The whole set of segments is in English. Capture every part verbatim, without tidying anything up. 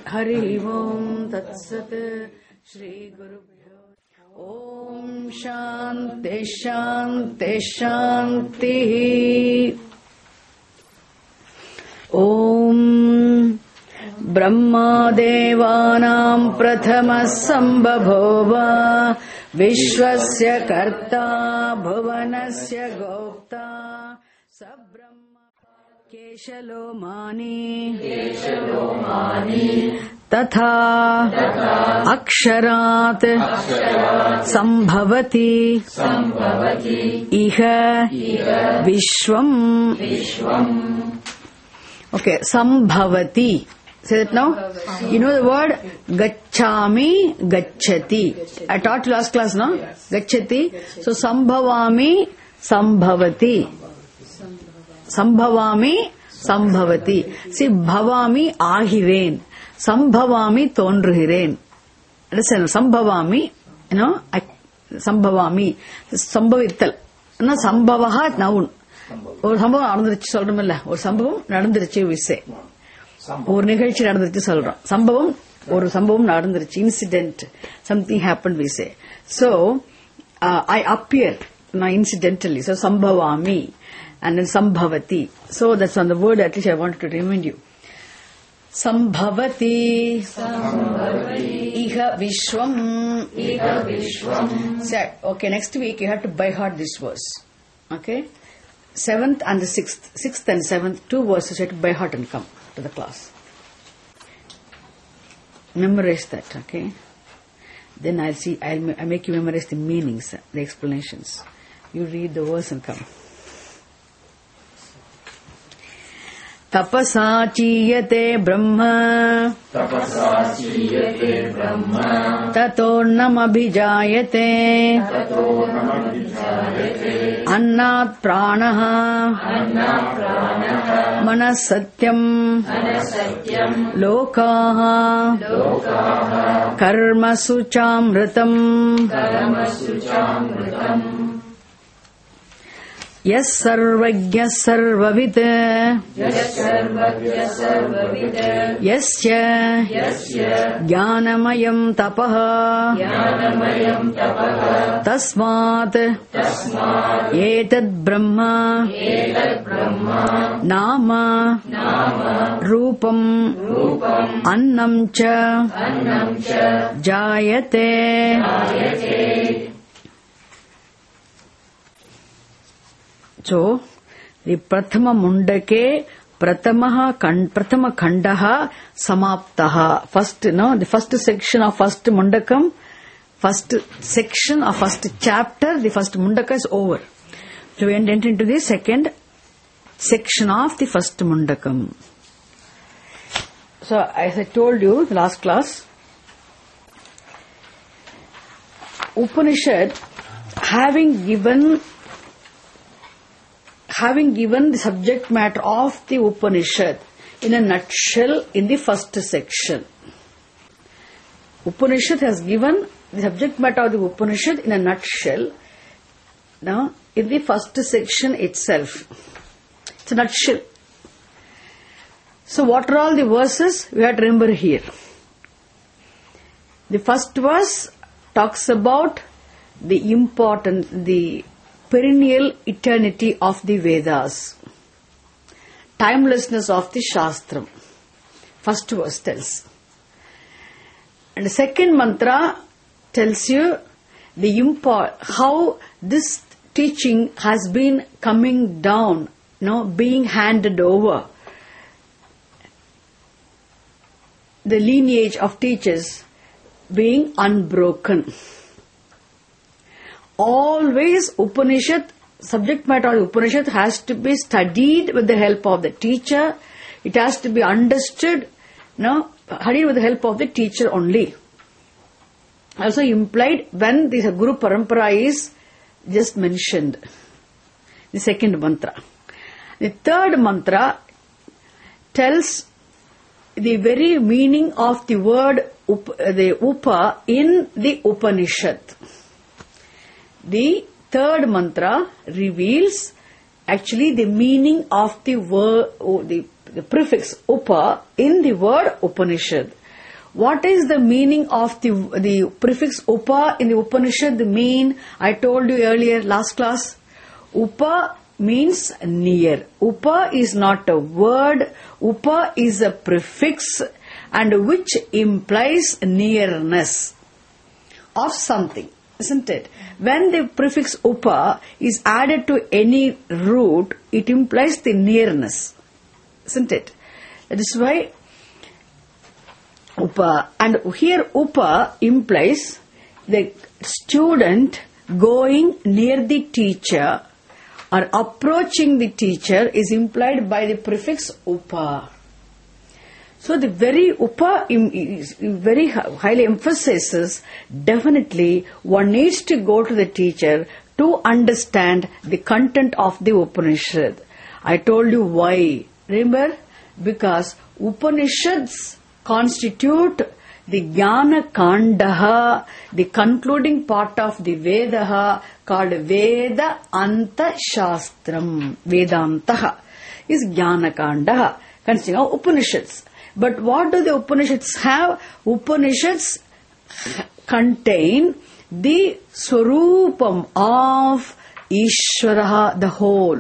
Hari Om Tat Sat Shri Guru Om Shanti Shanti Shanti Om Brahma Devanam Prathama Sambhabhova Vishwasya Karta Bhuvanasya Gopta Sabrahma Keshalomani Keshalomani Tatha Aksharat Sambhavati Iha Vishwam Okay, Sambhavati. Say that now. You know the word Gacchami, Gacchati. I taught you last class, no? Gacchati. So Sambhavami, Sambhavati. Sambhavami, Sambhavati. See, Bhavami Ahiren. Sambhavami Tondruhiren. Understand? Sambhavami, you know, I, Sambhavami. Sambhavittal. No, Sambhavaha noun. ஒரு சம்பவம் நடந்துருச்சு சொல்றோம் இல்ல ஒரு சம்பவம் நடந்துருச்சு விசே ஒரு நிகழ்ச்சி நடந்துருச்சு சொல்றோம் சம்பவம் ஒரு சம்பவம் நடந்துருச்சு incident something happened we say so uh, I appear now incidentally so sambhavami and then sambhavati so that's on the word at least I wanted to remind you sambhavati sambhavati iha vishwam iha vishwam okay next week you have to by heart this verse okay seventh and the sixth, sixth and seventh, two verses you have to by heart and come to the class. Memorize that, okay? Then I'll see, I'll, I'll make you memorize the meanings, the explanations. You read the verse and come. Tapasa chiyate brahma Tapasa chiyate brahma Tato namabhijayate Tato namabhijayate Annat pranaha Annat pranaha Manasatyam Manasatyam Lokaha Lokaha Karmasu chamritam Karmasu chamritam Yes sarvagya sarvavid Yes sarvagya sarvavid Yasya Yasya Jnanamayam tapaha Jnanamayam tapaha Tasmat Tasmat Etad brahma Etad brahma Nama Nama Rupam Rupam Annam cha Annam cha Jayate Jayate So, the Prathama Mundake, Prathamaha Prathama Khandaha Samaptaha. First, you know, the first section of first Mundakam, first section of first chapter, the first Mundaka is over. So, we enter into the second section of the first Mundakam. So, as I told you, the last class, Upanishad, having given Having given the subject matter of the Upanishad in a nutshell in the first section. Upanishad has given the subject matter of the Upanishad in a nutshell now in the first section itself. It's a nutshell. So what are all the verses we have to remember here? The first verse talks about the important, the perennial eternity of the Vedas, timelessness of the Shastram. First verse tells. And the second mantra tells you the import, how this teaching has been coming down, you know, being handed over. The lineage of teachers being unbroken. Always Upanishad, subject matter of Upanishad has to be studied with the help of the teacher. It has to be understood, no, studied with the help of the teacher only. Also implied when the Guru Parampara is just mentioned. The second mantra. The third mantra tells the very meaning of the word up, the Upa in the Upanishad. The third mantra reveals actually the meaning of the word, the, the prefix Upa in the word Upanishad. What is the meaning of the, the prefix upa in the Upanishad? The mean, I told you earlier, last class. Upa means near. Upa is not a word. Upa is a prefix and which implies nearness of something, isn't it? When the prefix upa is added to any root, it implies the nearness, isn't it? That is why upa, and here upa implies the student going near the teacher or approaching the teacher is implied by the prefix upa. So the very upa is very highly emphasizes definitely one needs to go to the teacher to understand the content of the Upanishad. I told you why. Remember? Because Upanishads constitute the Jnana Kandaha, the concluding part of the Vedaha called Veda Anta Shastram. Vedantaha is Jnana Kandaha, consisting of Upanishads. But what do the Upanishads have? Upanishads contain the Swarupam of Ishvaraha, the whole.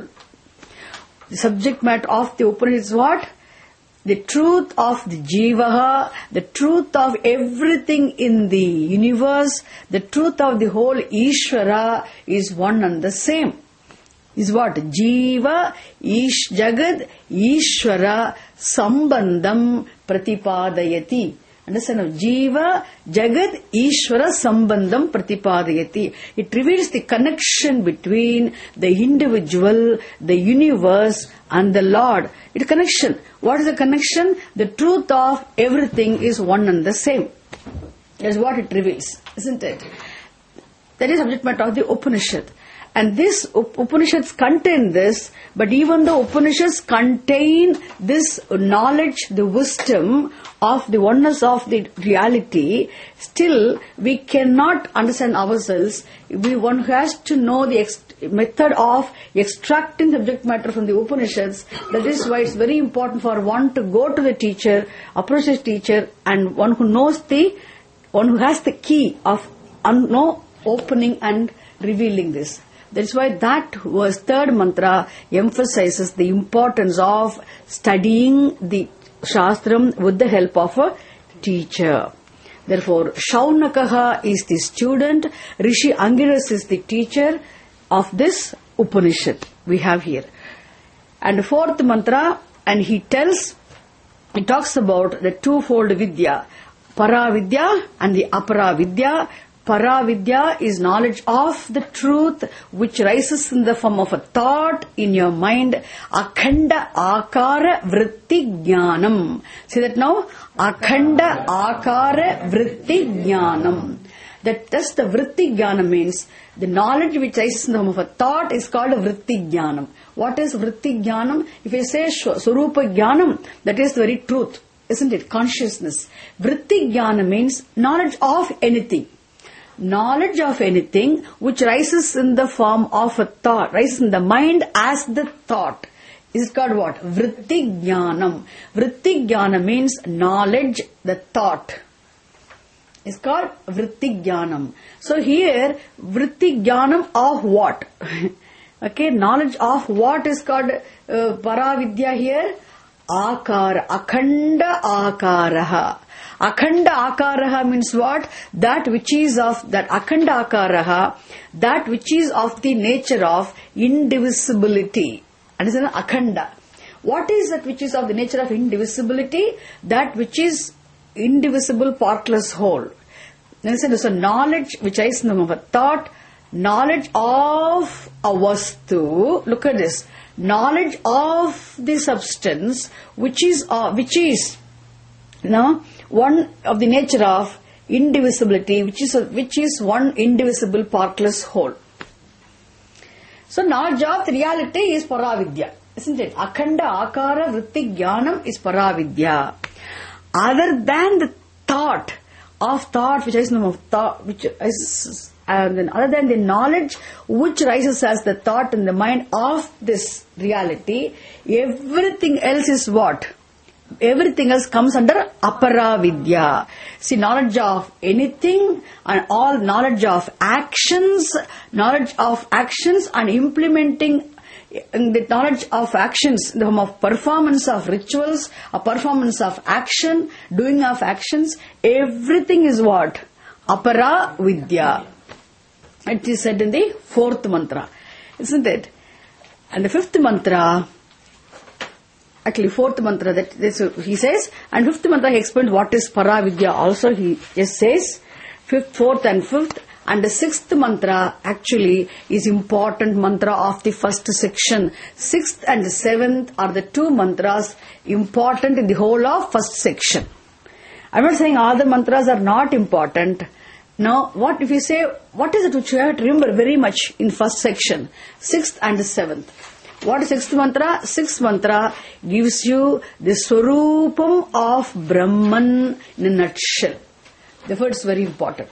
The subject matter of the Upanishads is what? The truth of the Jivaha, the truth of everything in the universe, the truth of the whole Ishvara is one and the same. Is what? Jiva, Ish, Jagad, Ishvara, Sambandham, Pratipadayati. Understand? Jiva, Jagad, Ishvara, Sambandham, Pratipadayati. It reveals the connection between the individual, the universe, and the Lord. It's a connection. What is the connection? The truth of everything is one and the same. That's what it reveals, isn't it? That is subject matter of the Upanishad. And this Upanishads contain this, but even the Upanishads contain this knowledge, the wisdom of the oneness of the reality, still we cannot understand ourselves. We one has to know the ex- method of extracting subject matter from the Upanishads. That is why it's very important for one to go to the teacher, approach his teacher, and one who knows the, one who has the key of un- no, opening and revealing this. That's why that verse, third mantra, emphasizes the importance of studying the Shastram with the help of a teacher. Therefore, Shaunakaha is the student, Rishi Angiras is the teacher of this Upanishad we have here. And the fourth mantra, and he tells, he talks about the twofold Vidya, Paravidya and the Aparavidya. Paravidya is knowledge of the truth which rises in the form of a thought in your mind. Akhanda akara vritti jnanam. See that now? Akhanda akara vritti jnanam. That thus the vritti jnanam means the knowledge which rises in the form of a thought is called a vritti jnanam. What is vritti jnanam? If you say swarupa jnanam, that is the very truth, isn't it? Consciousness. Vritti jnanam means knowledge of anything. Knowledge of anything which rises in the form of a thought, rises in the mind as the thought, is called what? Vritti jnanam. Vritti jnanam means knowledge, the thought. It's called vritti jnanam. So here, vritti jnanam of what? Okay, knowledge of what is called uh, paravidya here? Akara, akhanda akaraha. Akhanda akaraha means what? That which is of, that akhanda akaraha, that which is of the nature of indivisibility. Understand? Akhanda. What is that which is of the nature of indivisibility? That which is indivisible, partless whole. Understand? So knowledge which is in the form of a thought, knowledge of a vastu. Look at this. Knowledge of the substance which is, uh, which is, you know, one of the nature of indivisibility, which is a, which is one indivisible, partless whole. So knowledge of the reality is paravidya, isn't it? Akhanda akara vritti jnanam is paravidya. Other than the thought of thought, which is of thought, which is, and then other than the knowledge which rises as the thought in the mind of this reality, everything else is what? everything else comes under aparavidya. See, knowledge of anything and all knowledge of actions, knowledge of actions and implementing the knowledge of actions, the form of performance of rituals, a performance of action, doing of actions, everything is what? Aparavidya. It is said in the fourth mantra, isn't it? And the fifth mantra, actually fourth mantra, that this, he says, and fifth mantra he explains what is paravidya also. He just says fifth, fourth and fifth, and the sixth mantra actually is important mantra of the first section. Sixth and seventh are the two mantras important in the whole of first section. I'm not saying all the mantras are not important. Now, what if you say, what is it which you have to remember very much in first section? Sixth and seventh. What is sixth mantra? Sixth mantra gives you the Swarupam of Brahman in a nutshell. Therefore, it's very important.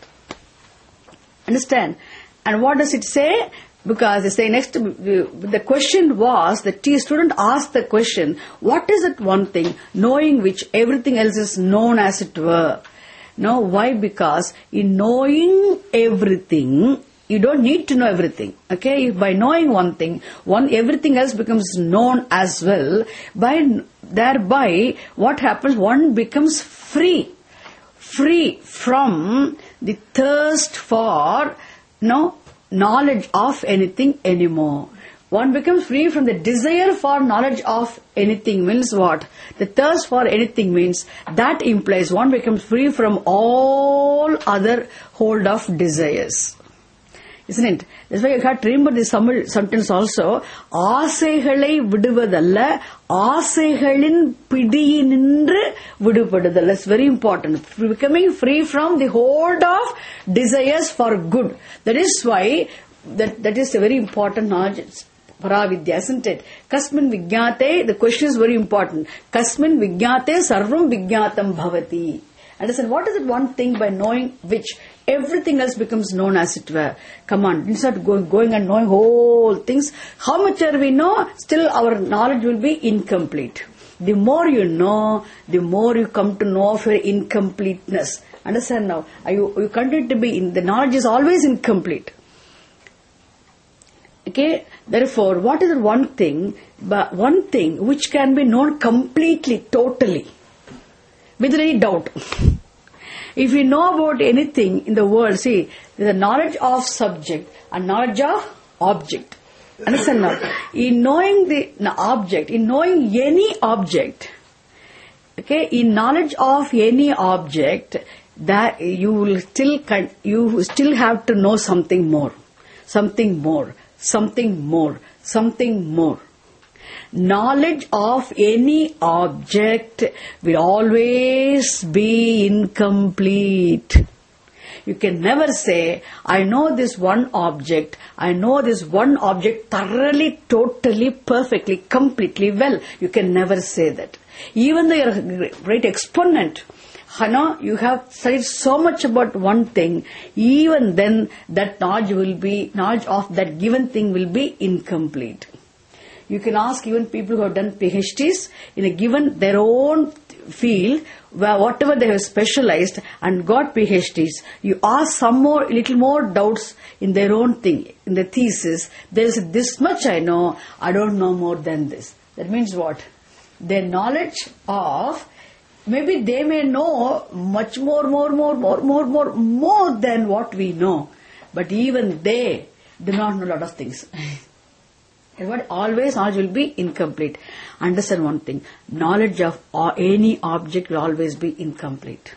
Understand? And what does it say? Because they say next, the question was, the T student asked the question, what is that one thing, knowing which everything else is known as it were? No, why? Because in knowing everything, you don't need to know everything. Okay, by knowing one thing, one everything else becomes known as well. By thereby, what happens? One becomes free, free from the thirst for no knowledge of anything anymore. One becomes free from the desire for knowledge of anything. Means what? The thirst for anything means that implies one becomes free from all other hold of desires. Isn't it? That's why you have to remember this sentence also. ஆசைகளை விடுவதல்ல, ஆசைகளின் பிடியினின்று விடுபடுதல். That's very important. Becoming free from the hold of desires for good. That is why that that is a very important knowledge. Paravidya, isn't it? Kasmin Vijnate, the question is very important. Kasmin Vijnate sarvam vijnatam bhavati. Understand, what is it one thing by knowing which everything else becomes known as it were? Come on, instead of going, going and knowing whole things, how much are we know, still our knowledge will be incomplete. The more you know, the more you come to know of your incompleteness. Understand now? You, you continue to be in, the knowledge is always incomplete. Okay, therefore, what is the one thing, but one thing which can be known completely, totally, without any doubt? If you know about anything in the world, see, there is a knowledge of subject and knowledge of object. Understand now? In knowing the object, in knowing any object, okay, in knowledge of any object, that you will still, you still have to know something more, something more. Something more, something more. Knowledge of any object will always be incomplete. You can never say, I know this one object, I know this one object thoroughly, totally, perfectly, completely well. You can never say that. Even though you are a great exponent, Hana, you have studied so much about one thing, even then that knowledge will be, knowledge of that given thing will be incomplete. You can ask even people who have done PhDs in a given their own field, where whatever they have specialized and got PhDs, you ask some more, little more doubts in their own thing, in the thesis. There is this much I know, I don't know more than this. That means what? Their knowledge of, maybe they may know much more, more, more, more, more, more, more than what we know. But even they do not know a lot of things. And what always knowledge will be incomplete. Understand one thing. Knowledge of any object will always be incomplete.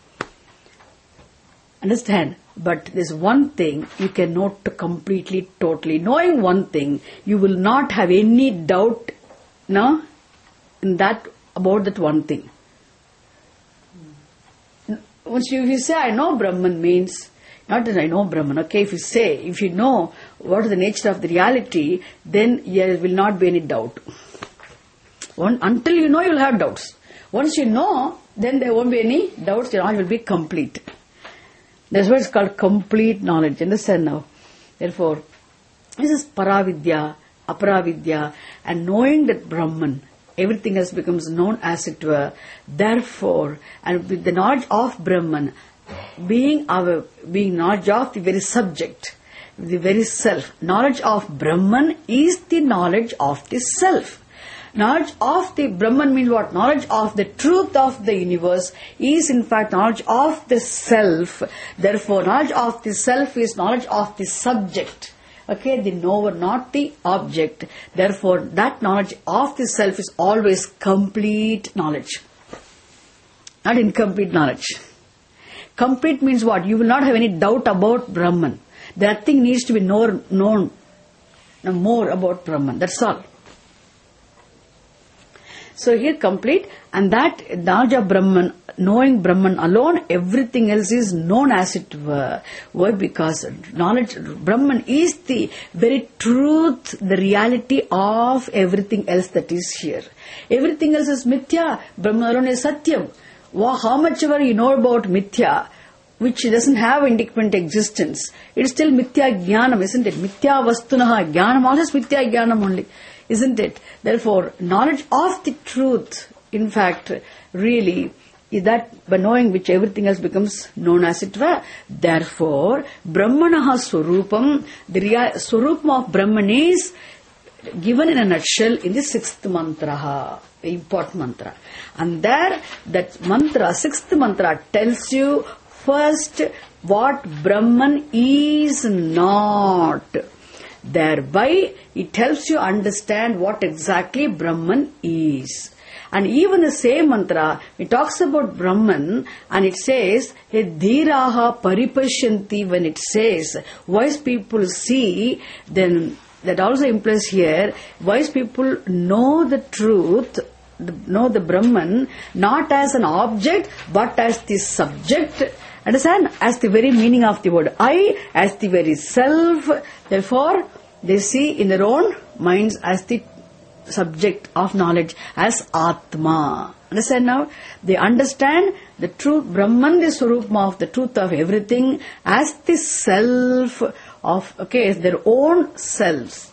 Understand? But there's one thing you can know completely, totally. Knowing one thing, you will not have any doubt, no, in that, about that one thing. Once you, if you say, I know Brahman means, not that I know Brahman, okay, if you say, if you know what is the nature of the reality, then there will not be any doubt. One, until you know, you will have doubts. Once you know, then there won't be any doubts, your knowledge will be complete. That's what it's called complete knowledge. Understand now? Therefore, this is paravidya, aparavidya, and knowing that Brahman, everything else becomes known as it were. Therefore, and with the knowledge of Brahman, being our, being knowledge of the very subject, the very self, knowledge of Brahman is the knowledge of the self. Knowledge of the Brahman means what? Knowledge of the truth of the universe is in fact knowledge of the self. Therefore, knowledge of the self is knowledge of the subject. Okay, the knower, not the object. Therefore, that knowledge of the self is always complete knowledge, not incomplete knowledge. Complete means what? You will not have any doubt about Brahman. That thing needs to be known, known more about Brahman. That's all. So here complete, and that knowledge of Brahman, knowing Brahman alone, everything else is known as it were. Why? Because knowledge, Brahman is the very truth, the reality of everything else that is here. Everything else is mithya, Brahman alone is satyam. Wow, how much ever you know about mithya, which doesn't have independent existence, it is still mithya jnanam, isn't it? Mithya vastunaha jnanam, all is mithya jnanam only. Isn't it? Therefore, knowledge of the truth, in fact, really, is that by knowing which everything else becomes known as it were. Therefore, Brahmanaha Swarupam, the real Swarupam of Brahman is given in a nutshell in the sixth mantra, the important mantra. And there, that mantra, sixth mantra tells you first what Brahman is not. Thereby, it helps you understand what exactly Brahman is. And even the same mantra, it talks about Brahman and it says, Dhiraha paripashyanti, when it says, wise people see, then that also implies here, wise people know the truth, know the Brahman, not as an object, but as the subject. Understand? As the very meaning of the word I, as the very self. Therefore, they see in their own minds as the subject of knowledge, as Atma. Understand now? They understand the truth, Brahman, the Swarupma of the truth of everything, as the self of, okay, as their own selves,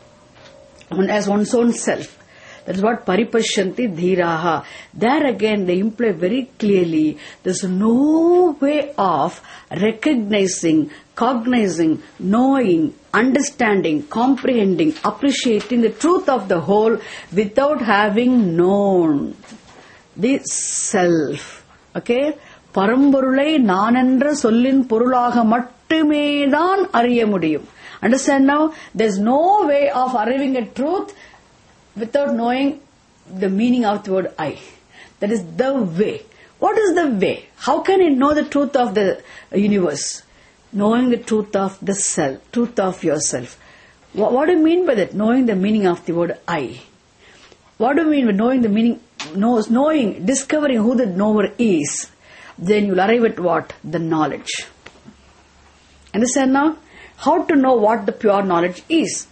as one's own self. That is what paripashyanti dhiraha. There again they imply very clearly there is no way of recognizing, cognizing, knowing, understanding, comprehending, appreciating the truth of the whole without having known the self. Okay? Paramborulai nanendra sollin porulaga mattumedan ariya mudiyum. Understand now? There is no way of arriving at truth without knowing the meaning of the word I. That is the way. What is the way? How can it know the truth of the universe? Knowing the truth of the self, truth of yourself. What, what do you mean by that? Knowing the meaning of the word I. What do you mean by knowing the meaning? Knows, knowing, discovering who the knower is. Then you'll arrive at what? The knowledge. Understand now? How to know what the pure knowledge is?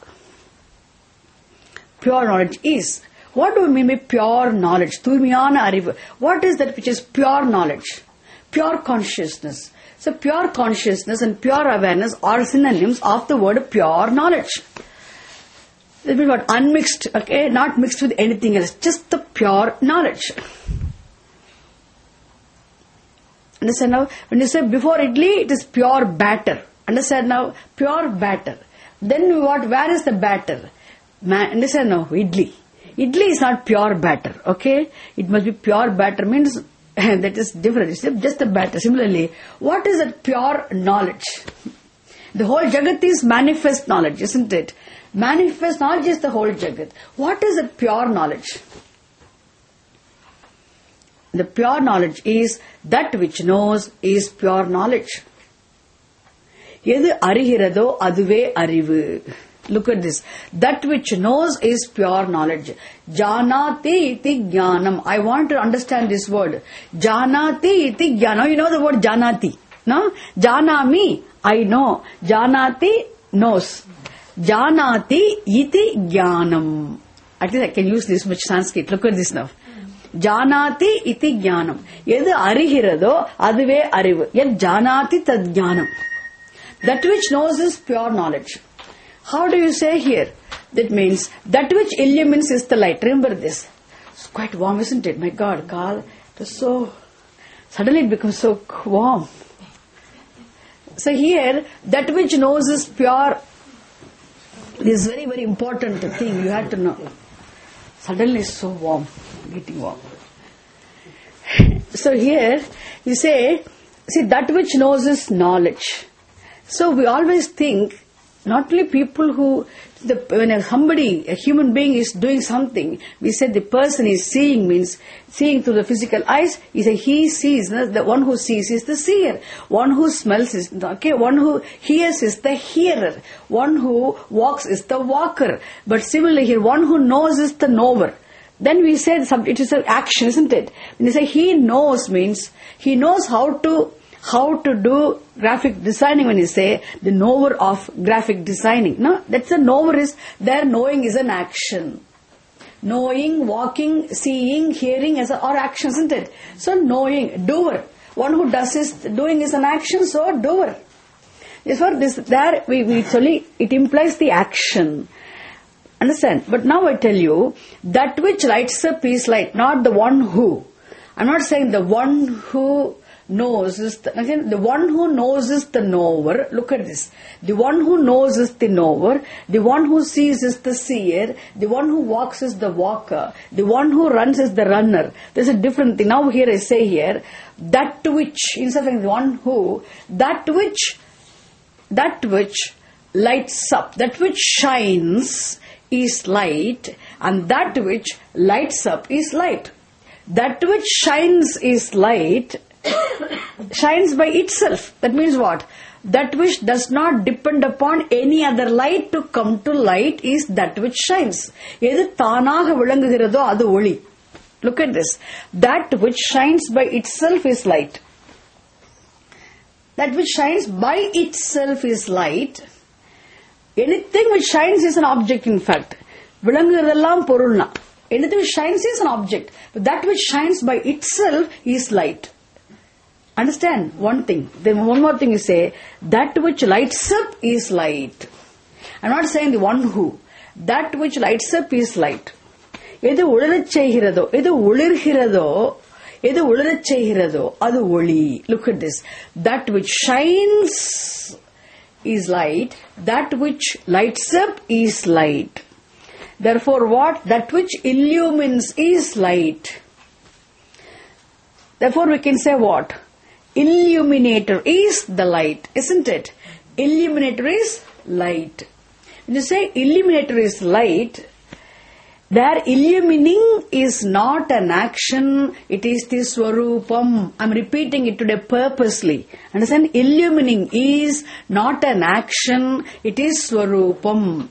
Pure knowledge is. What do we mean by pure knowledge? Thurmiyana arivu. What is that which is pure knowledge? Pure consciousness. So pure consciousness and pure awareness are synonyms of the word pure knowledge. That means what? Unmixed, okay? Not mixed with anything else. Just the pure knowledge. Understand now? When you say before idli, it is pure batter. Understand now? Pure batter. Then what? Where is the batter? Man, understand now? Idli. Idli is not pure batter, okay? It must be pure batter, means that is different. It's just a batter. Similarly, what is that pure knowledge? The whole Jagat is manifest knowledge, isn't it? Manifest knowledge is the whole Jagat. What is that pure knowledge? The pure knowledge is that which knows is pure knowledge. Edu arihirado aduve arivu. Look at this. That which knows is pure knowledge. Janati iti jnanam. I want to understand this word. Janati iti jnanam. You know the word janati. No? Janami. I know. Janati knows. Janati iti jnanam. At least I can use this much Sanskrit. Look at this now. Janati iti jnanam. Edu arihirado aduve arivu. Yet janati tad jnanam. That which knows is pure knowledge. How do you say here? That means that which illumines is the light. Remember this. quite warm, isn't it? My God, Carl, it was so, suddenly it becomes so warm. So here, that which knows is pure. This is very, very important thing you have to know. Suddenly it's so warm, getting warm. So here, you say, see, that which knows is knowledge. So we always think, not only people who, the, when somebody, a human being is doing something, we said the person is seeing means, seeing through the physical eyes, is a he sees, no? The one who sees is the seer. One who smells is, okay, one who hears is the hearer. One who walks is the walker. But similarly here, one who knows is the knower. Then we said it is an action, isn't it? When you say he knows means, he knows how to how to do graphic designing. When you say the knower of graphic designing, no, that's a knower is there. Knowing is an action. Knowing, walking, seeing, hearing as a, or action, isn't it? So knowing, doer. One who does is doing is an action, so doer. Therefore, this there we we actually it implies the action. Understand? But now I tell you that which lights up is light, not the one who. I'm not saying the one who knows is the, again, the one who knows is the knower. Look at this. The one who knows is the knower. The one who sees is the seer. The one who walks is the walker. The one who runs is the runner. There's a different thing. Now here I say here, that which, instead of the one who, that which, that which lights up, that which shines is light, and that which lights up is light. That which shines is light, shines by itself. That means what? That which does not depend upon any other light to come to light is that which shines. Edu தானாக விளங்குகிறதோ அது ஒளி. Look at this. That which shines by itself is light. That which shines by itself is light. Anything which shines is an object, in fact. விளங்குகிறதெல்லாம் பொருள்னா. Anything which shines is an object. But that which shines by itself is light. Understand one thing. Then one more thing you say, that which lights up is light. I'm not saying the one who. That which lights up is light. எது ஒளிரச் செய்கிறதோ, எது ஒளிர்கிறதோ, எது ஒளிரச் செய்கிறதோ, அது ஒளி. Look at this. That which shines is light. That which lights up is light. Therefore what? That which illumines is light. Therefore we can say what? Illuminator is the light, isn't it? Illuminator is light. When you say illuminator is light, there illumining is not an action, it is the swarupam. I'm repeating it today purposely. Understand? Illumining is not an action, it is swarupam.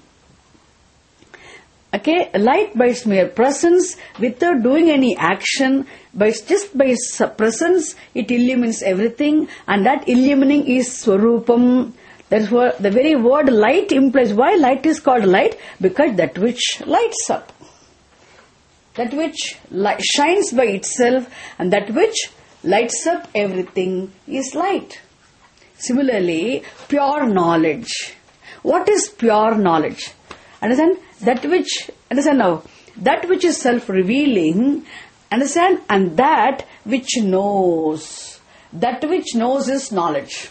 Okay, light by its mere presence, without doing any action, by just by its presence, it illumines everything, and that illumining is swarupam. That's what the very word light implies. Why light is called light? Because that which lights up, that which light shines by itself, and that which lights up everything is light. Similarly, pure knowledge. What is pure knowledge? Understand? That which, understand now, that which is self-revealing, understand, and that which knows. That which knows is knowledge.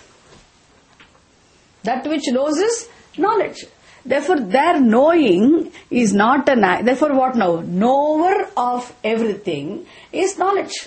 That which knows is knowledge. Therefore, their knowing is not an act. Therefore, what now? Knower of everything is knowledge.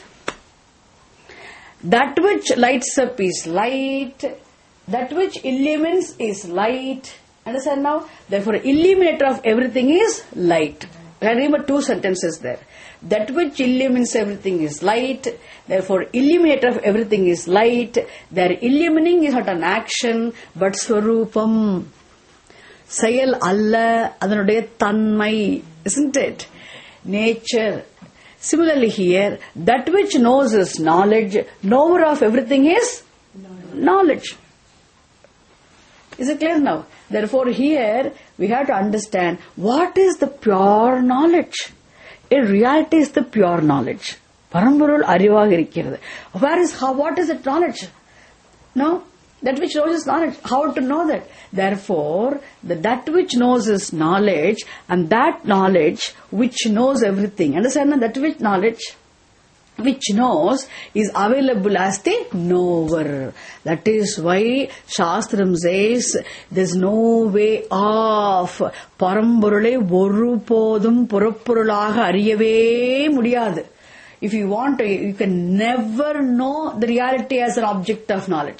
That which lights up is light. That which illumines is light. Understand now? Therefore, illuminator of everything is light. Remember two sentences there. That which illumines everything is light. Therefore, illuminator of everything is light. Their illumining is not an action, but swarupam. Sayal alla, adanudaya tanmai, isn't it? Nature. Similarly here, that which knows is knowledge. Knower of everything is knowledge. Is it clear now? Therefore here we have to understand what is the pure knowledge. In reality is the pure knowledge. Paramburul arivag irikkirathu. Where is how? What is that knowledge? No, That which knows is knowledge. How to know that? Therefore, the, that which knows is knowledge, and that knowledge which knows everything. Understand? That which knowledge which knows is available as the knower. That is why Shastram says there's no way off. Paramburale oru podum purappurulaga ariyave mudiyadu. If you want to, you can never know the reality as an object of knowledge.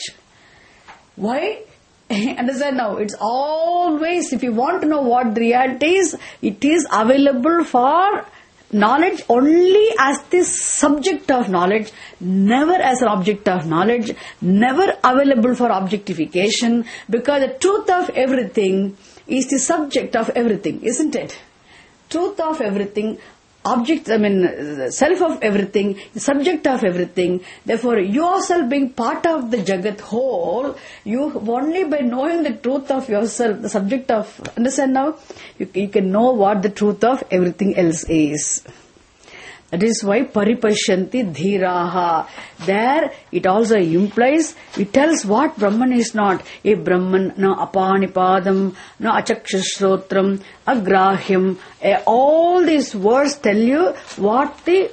Why? Understand now, it's always, if you want to know what the reality is, it is available for knowledge only as the subject of knowledge, never as an object of knowledge, never available for objectification, because the truth of everything is the subject of everything, isn't it? Truth of everything, object, I mean, self of everything, subject of everything. Therefore, yourself being part of the Jagat whole, you only by knowing the truth of yourself, the subject of, understand now? You, you can know what the truth of everything else is. That is why paripashyanti dhiraha. There it also implies, it tells what Brahman is not. A Brahman, no apanipadam, no achakshashrotram, agrahyam. All these words tell you what the,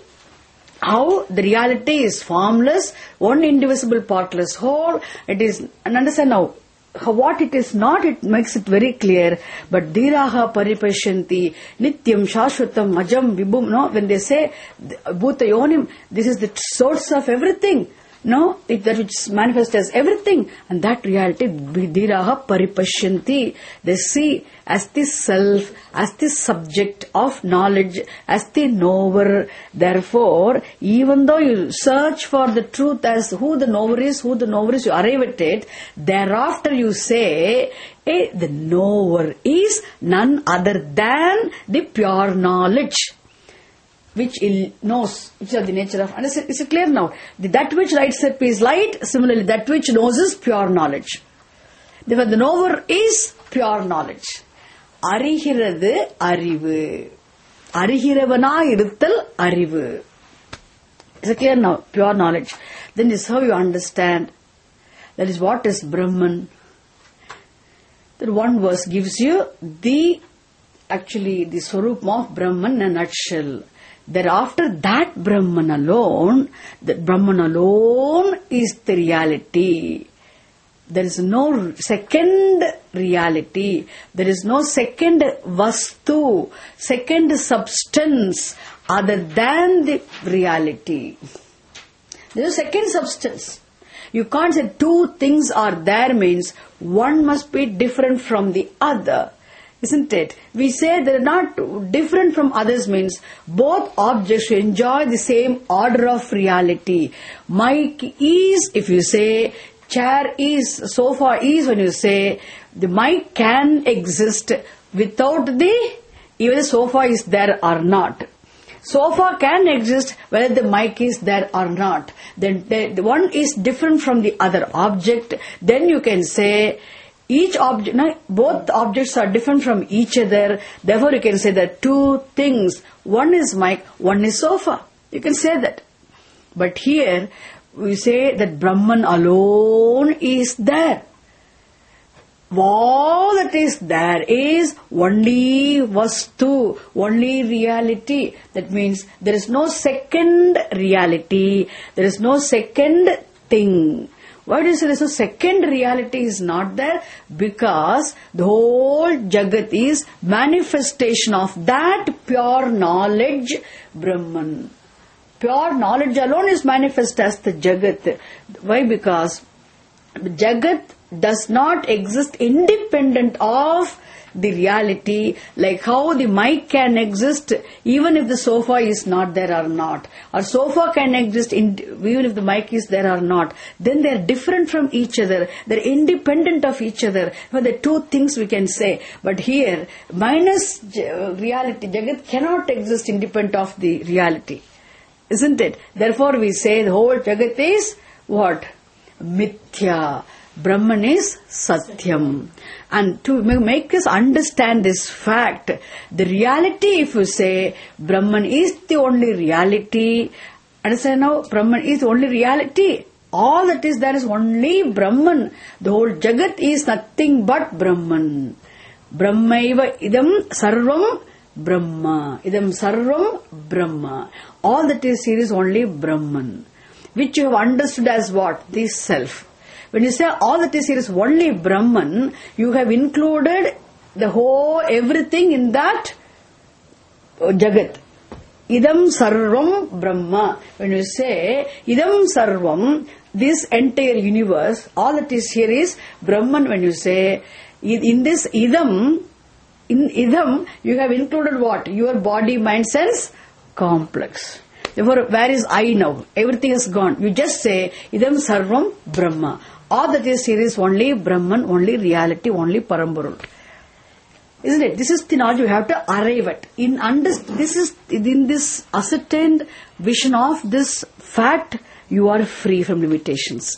how the reality is formless, one indivisible partless whole. It is, and understand now, what it is not, it makes it very clear. But dhiraha paripashyanti nityam shashvatam ajam vibhum. No, when they say bhutayonim, this is the source of everything. No, it, that which manifests as everything, and that reality dhiraha paripashyanti. They see as the self, as the subject of knowledge, as the knower. Therefore, even though you search for the truth as who the knower is, who the knower is, you arrive at it. Thereafter, you say, hey, the knower is none other than the pure knowledge, which il knows, which is the nature of. Understand? Is it clear now? That which lights up is light. Similarly, that which knows is pure knowledge. Therefore, the knower is pure knowledge. Arihirathu arivu. Arihiravana iruttal arivu. Is it clear now? Pure knowledge. Then this is how you understand. That is what is Brahman. That one verse gives you the, actually, the Swarupam of Brahman in a nutshell. Thereafter, that Brahman alone, that Brahman alone is the reality. There is no second reality. There is no second vastu, second substance other than the reality. There is a second substance. You can't say two things are there means one must be different from the other. Isn't it? We say they're not different from others means both objects enjoy the same order of reality. Mic is, if you say, chair is, sofa is, when you say, the mic can exist without the, even the sofa is there or not. Sofa can exist whether the mic is there or not. Then the one is different from the other object. Then you can say, each object, no, both objects are different from each other. Therefore, you can say that two things. One is mic, one is sofa. You can say that. But here, we say that Brahman alone is there. All that is there is only vastu, only reality. That means there is no second reality. There is no second thing. Why do you say there is no second reality is not there? Because the whole Jagat is manifestation of that pure knowledge, Brahman. Pure knowledge alone is manifest as the Jagat. Why? Because the Jagat does not exist independent of the reality, like how the mic can exist even if the sofa is not there or not, or sofa can exist in, even if the mic is there or not. Then they are different from each other, they are independent of each other. Well, the two things we can say, but here minus reality, Jagat cannot exist independent of the reality, isn't it? Therefore we say the whole Jagat is what? Mithya. Brahman is Satyam. And to make us understand this fact, the reality, if you say Brahman is the only reality, understand now, Brahman is the only reality, All that is there is only Brahman. The whole Jagat is nothing but Brahman. Brahmaiva idam sarvam Brahma. Idam sarvam Brahma. All that is here is only Brahman. Which you have understood as what? The self. When you say all that is here is only Brahman, you have included the whole everything in that Jagat. Idam sarvam Brahma. When you say idam sarvam, this entire universe, all that is here is Brahman. When you say in this idam, in idam, you have included what? Your body, mind, sense complex. Therefore, where is I now? Everything is gone. You just say idam sarvam Brahma. All that is here is only Brahman, only reality, only Paramburul. Isn't it? This is the knowledge you have to arrive at. In under, this is in this ascertained vision of this fact, you are free from limitations.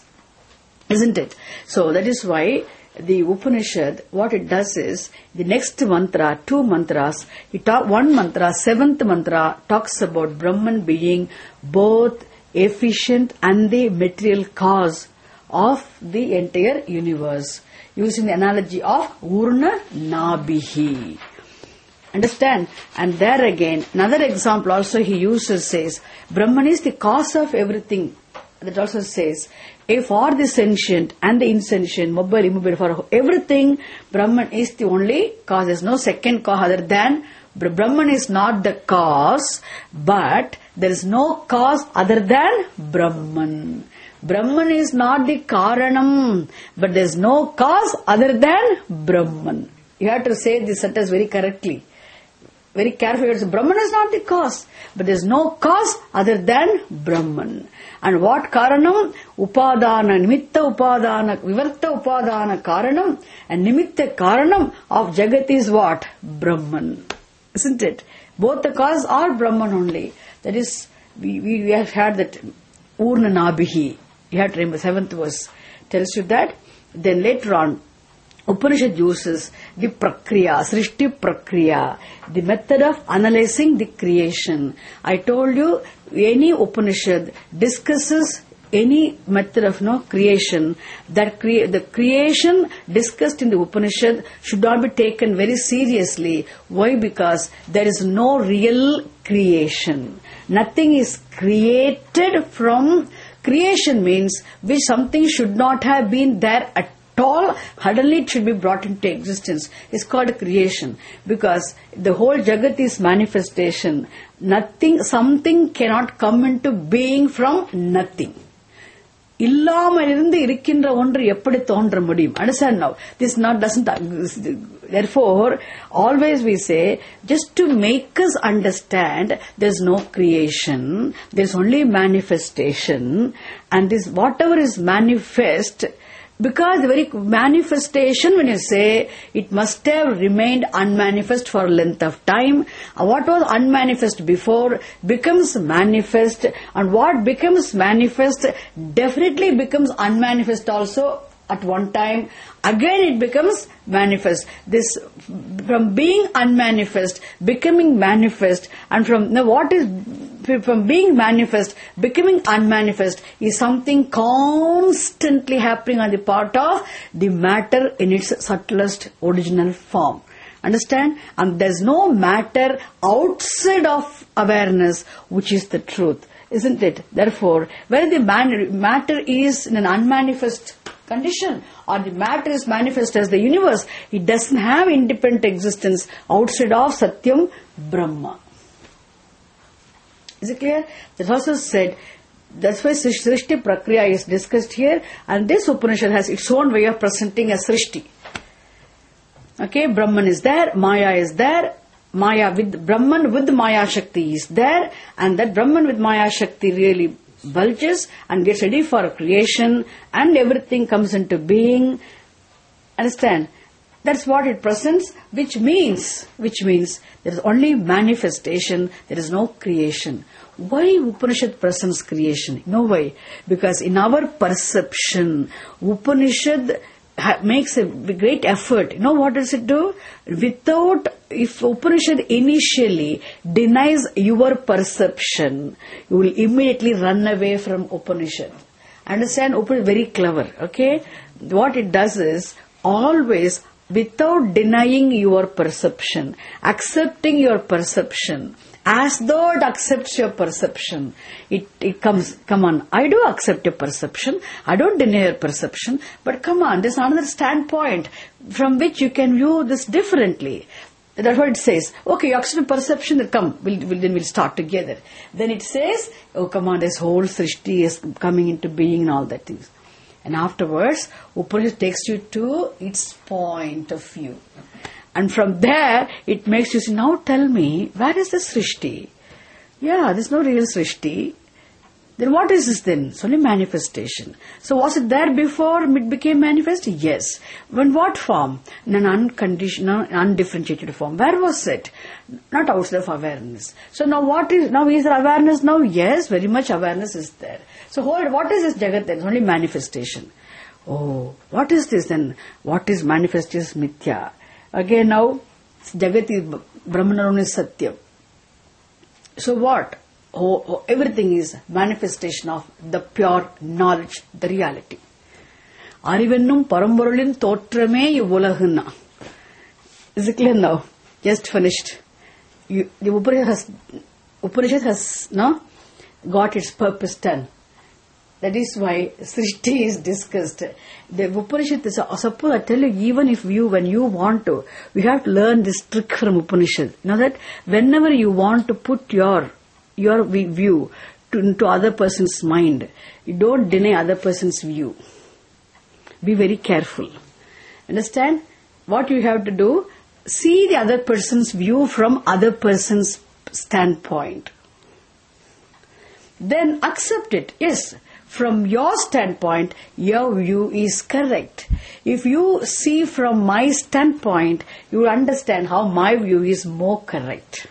Isn't it? So that is why the Upanishad, what it does is, the next mantra, two mantras, it talk, one mantra, seventh mantra, talks about Brahman being both efficient and the material cause of the entire universe, using the analogy of Urna Nabhihi. Understand? And there again, another example also he uses says, Brahman is the cause of everything. That also says, if for the sentient and the insentient, mobile, immobile, for everything, Brahman is the only cause. There is no second cause other than Brahman is not the cause, but there is no cause other than Brahman. Brahman is not the Karanam, but there is no cause other than Brahman. You have to say this sentence very correctly. Very carefully. Brahman is not the cause, but there is no cause other than Brahman. And what Karanam? Upadana, Nimitta Upadana, Vivarta Upadana Karanam, and Nimitta Karanam of Jagat is what? Brahman. Isn't it? Both the cause are Brahman only. That is, we, we, we have had that Urna Nabhihi. You have to remember, seventh verse tells you that. Then later on, Upanishad uses the prakriya, srishti prakriya, the method of analyzing the creation. I told you, any Upanishad discusses any method of no creation, that crea- the creation discussed in the Upanishad should not be taken very seriously. Why? Because there is no real creation. Nothing is created from creation means which something should not have been there at all, suddenly it should be brought into existence. It's called creation, because the whole Jagat is manifestation. Nothing, something cannot come into being from nothing. இல்லாமல் இருந்து இருக்கின்ற ஒன்று எப்படி தோன்ற முடியும்? Understand now? This not doesn't. Therefore, always we say, just to make us understand, there's no creation. There's only manifestation, and this whatever is manifest. Because the very manifestation, when you say, it must have remained unmanifest for a length of time. What was unmanifest before becomes manifest, and what becomes manifest definitely becomes unmanifest also at one time. Again it becomes manifest. This, from being unmanifest, becoming manifest, and from now what is from being manifest, becoming unmanifest is something constantly happening on the part of the matter in its subtlest original form. Understand? And there's no matter outside of awareness which is the truth. Isn't it? Therefore, where the man- matter is in an unmanifest condition, or the matter is manifest as the universe, it doesn't have independent existence outside of Satyam Brahma. Is it clear? That also said, that's why Srishti Prakriya is discussed here, and this Upanishad has its own way of presenting as Srishti. Okay, Brahman is there, Maya is there, Maya with Brahman with Maya Shakti is there, and that Brahman with Maya Shakti really bulges and gets ready for creation, and everything comes into being. Understand? That's what it presents, which means, which means there is only manifestation, there is no creation. Why Upanishad presents creation? No way. Because in our perception, Upanishad ha- makes a great effort. You know what does it do? Without, if Upanishad initially denies your perception, you will immediately run away from Upanishad. Understand? Upanishad is very clever. Okay? What it does is, always, without denying your perception, accepting your perception, as though it accepts your perception, it, it comes, come on, I do accept your perception, I don't deny your perception, but come on, there's another standpoint from which you can view this differently. That's what it says. Okay, you accept perception, then come, we'll, we'll, then we'll start together. Then it says, oh come on, this whole Srishti is coming into being and all that things. And afterwards, Upanishad takes you to its point of view. And from there, it makes you say, now tell me, where is the Srishti? Yeah, there's no real Srishti. Then what is this then? It's only manifestation. So was it there before it became manifest? Yes. In what form? In an unconditional, undifferentiated form. Where was it? Not outside of awareness. So now what is, now is there awareness now? Yes, very much awareness is there. So hold, what is this Jagat then? It's only manifestation. Oh, what is this then? What is manifest is Mithya. Again now, Jagat is Brahman alone is Satyam. So what? Oh, oh, everything is manifestation of the pure knowledge, the reality. Arivennum paramborulin thotrame ivulaguna. Is it clear now? Just finished. You, the Upanishad has, Upanishad has no, got its purpose done. That is why Srishti is discussed. The Upanishad is, suppose I tell you, even if you, when you want to, we have to learn this trick from Upanishad. You know that whenever you want to put your your view to, into other person's mind, you don't deny other person's view. Be very careful. Understand? What you have to do, see the other person's view from other person's standpoint. Then accept it. Yes, from your standpoint, your view is correct. If you see from my standpoint, you will understand how my view is more correct.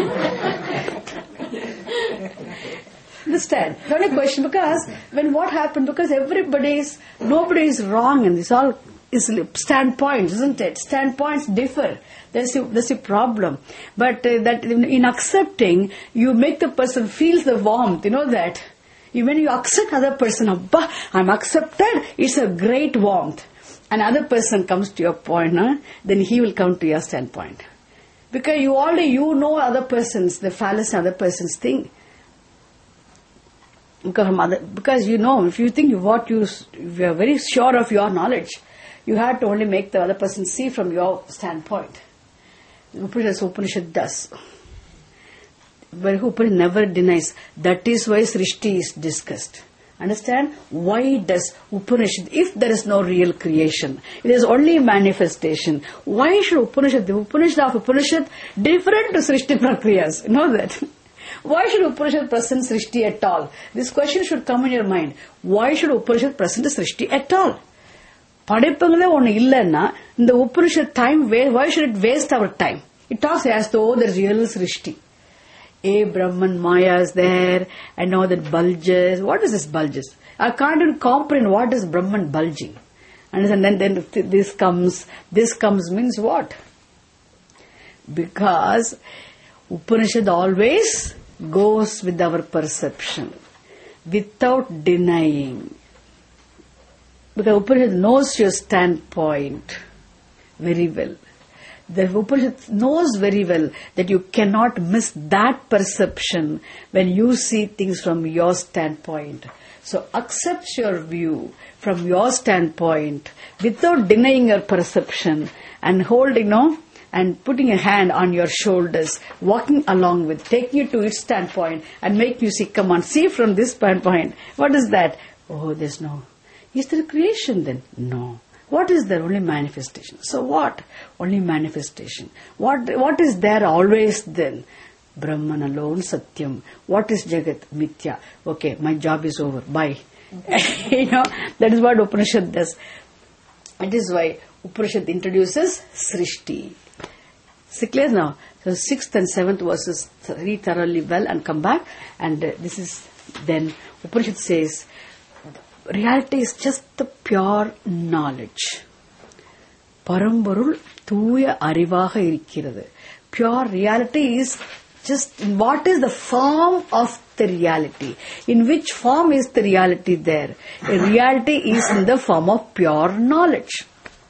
Understand? Not a question, because when what happened, because everybody is, nobody is wrong, and it's all is standpoints, isn't it? Standpoints differ. That's a, that's a problem. But uh, that in, in accepting, you make the person feel the warmth. You know that. When you accept other person, Abba, I'm accepted, it's a great warmth. Another person comes to your point, huh? Then he will come to your standpoint. Because you already, you know other persons, the fallacy other person's thing. Because, from other, because you know, if you think you what you, if you are very sure of your knowledge, you have to only make the other person see from your standpoint. Upanishad, Upanishad does. But Upanishad never denies. That is why Srishti is discussed. Understand? Why does Upanishad, if there is no real creation, it is only manifestation, why should Upanishad, the Upanishad of Upanishad, different to Srishti Prakriyas? You know that? Why should Upanishad present Srishti at all? This question should come in your mind. Why should Upanishad present Srishti at all? Padipangale one illanna, in the Upanishad time, why should it waste our time? It talks as though there is real Srishti. A Brahman Maya is there, and now that bulges. What is this bulges? I can't even comprehend what is Brahman bulging. And then, then this comes, this comes means what? Because Upanishad always goes with our perception, without denying. Because Upanishad knows your standpoint very well. The Upanishad knows very well that you cannot miss that perception when you see things from your standpoint. So accept your view from your standpoint without denying your perception and holding, no, and putting a hand on your shoulders, walking along with, taking you to its standpoint and make you see, come on, see from this standpoint. What is that? Oh, there's no. Is there creation then? No. What is there? Only manifestation. So what? Only manifestation. What What is there always then? Brahman alone, Satyam. What is Jagat? Mithya. Okay, my job is over. Bye. You know, that is what Upanishad does. It is why Upanishad introduces Srishti. Is it clear now? So sixth and seventh verses, read thoroughly well and come back. And uh, this is then, Upanishad says, reality is just the pure knowledge. Parambarul தூய அறிவாக இருக்கிறது. Pure reality is just what is the form of the reality? In which form is the reality there? A reality is in the form of pure knowledge.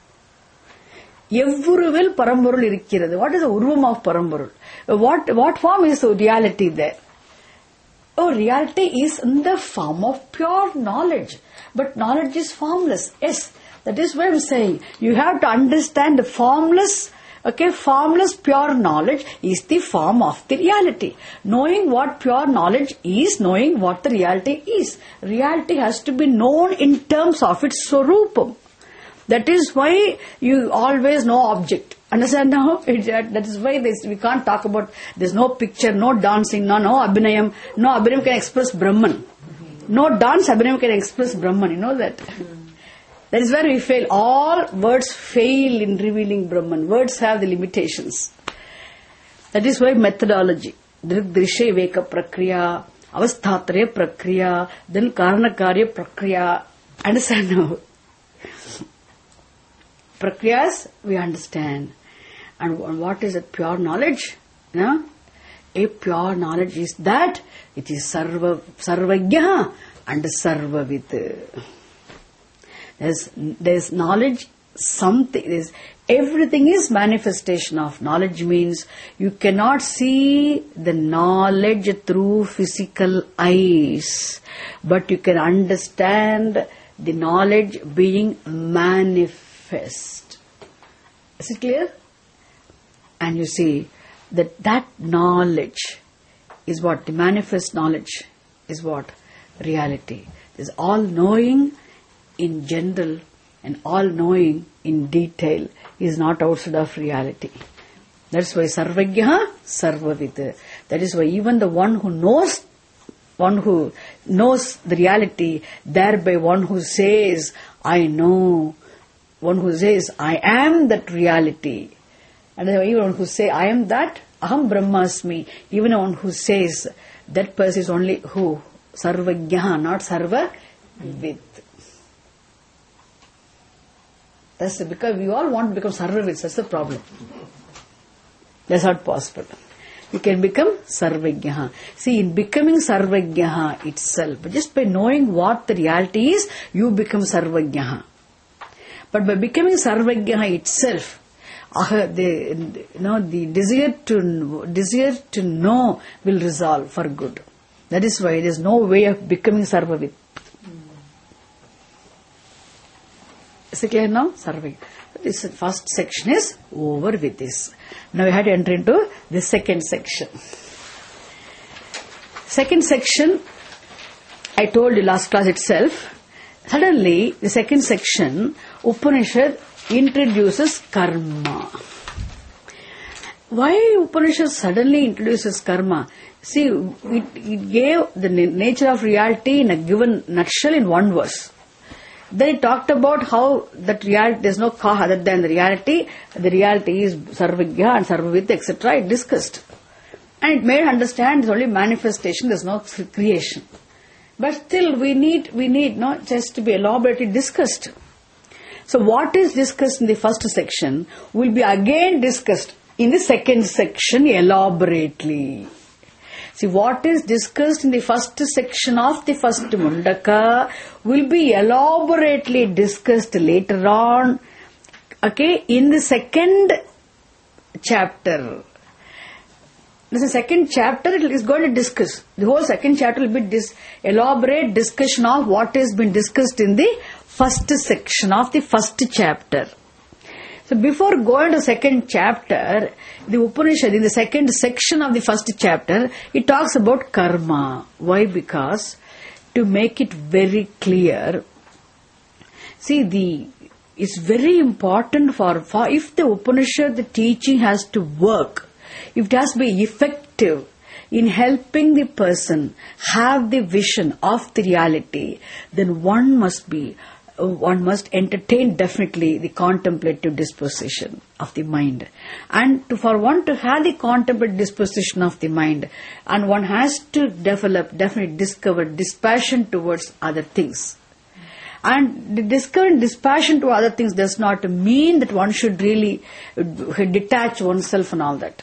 Evvuruvel paramporul irukkirathu. What is the urvam of paramporul? What, what form is the reality there? Oh, reality is in the form of pure knowledge. But knowledge is formless. Yes, that is what I am saying. You have to understand the formless, okay, formless pure knowledge is the form of the reality. Knowing what pure knowledge is, knowing what the reality is. Reality has to be known in terms of its swarupam. That is why you always know object. Understand now? That is why this, we can't talk about, there's no picture, no dancing, no, no abhinayam. No abhinayam can express Brahman. No dance abhinayam can express Brahman. You know that? That is where we fail. All words fail in revealing Brahman. Words have the limitations. That is why methodology. Drisha veka prakriya, avasthatraya prakriya, then karanakarya prakriya. Understand now? Prakriyas we understand. And what is it? Pure knowledge? No? A pure knowledge is that it is sarva, sarvagya and sarvavid. There's, there's knowledge, something, there's, everything is manifestation of knowledge. Means you cannot see the knowledge through physical eyes, but you can understand the knowledge being manifest. Is it clear? And you see that that knowledge is what? The manifest knowledge is what? Reality. There's all knowing in general and all knowing in detail is not outside of reality. That's why sarvagya sarvavid. That is why even the one who knows, one who knows the reality, thereby one who says, I know, one who says, I am that reality. And even one who says, I am that, aham brahmasmi. Even one who says, that person is only who? Sarvagya, not sarvavid. That's because we all want to become sarvavid. That's the problem. That's not possible. You can become sarvagya. See, in becoming sarvagya itself, just by knowing what the reality is, you become sarvagya. But by becoming sarvagya itself, uh, the, you know, the desire to desire to know will resolve for good. That is why there is no way of becoming sarvavid. Is it clear now? Sarvagya. This first section is over with this. Now we have to enter into the second section. Second section, I told you last class itself. Suddenly, the second section, Upanishad introduces karma. Why Upanishad suddenly introduces karma? See, it, it gave the nature of reality in a given nutshell in one verse. Then it talked about how that reality, there is no cause other than the reality. The reality is sarvagya and sarvavid, et cetera. It discussed. And it made understand it's only manifestation, there is no creation. But still we need, we need not just to be elaborately discussed. So what is discussed in the first section will be again discussed in the second section elaborately. See, what is discussed in the first section of the first Mundaka will be elaborately discussed later on, okay, in the second chapter. This is the second chapter, it is going to discuss. The whole second chapter will be this elaborate discussion of what has been discussed in the first section of the first chapter. So before going to second chapter, the Upanishad, in the second section of the first chapter, it talks about karma. Why? Because to make it very clear, see, the it's very important for, for if the Upanishad, the teaching has to work, if it has to be effective in helping the person have the vision of the reality, then one must be one must entertain definitely the contemplative disposition of the mind. And to, for one to have the contemplative disposition of the mind, and one has to develop, definitely discover dispassion towards other things. And the discovering dispassion to other things does not mean that one should really detach oneself and all that.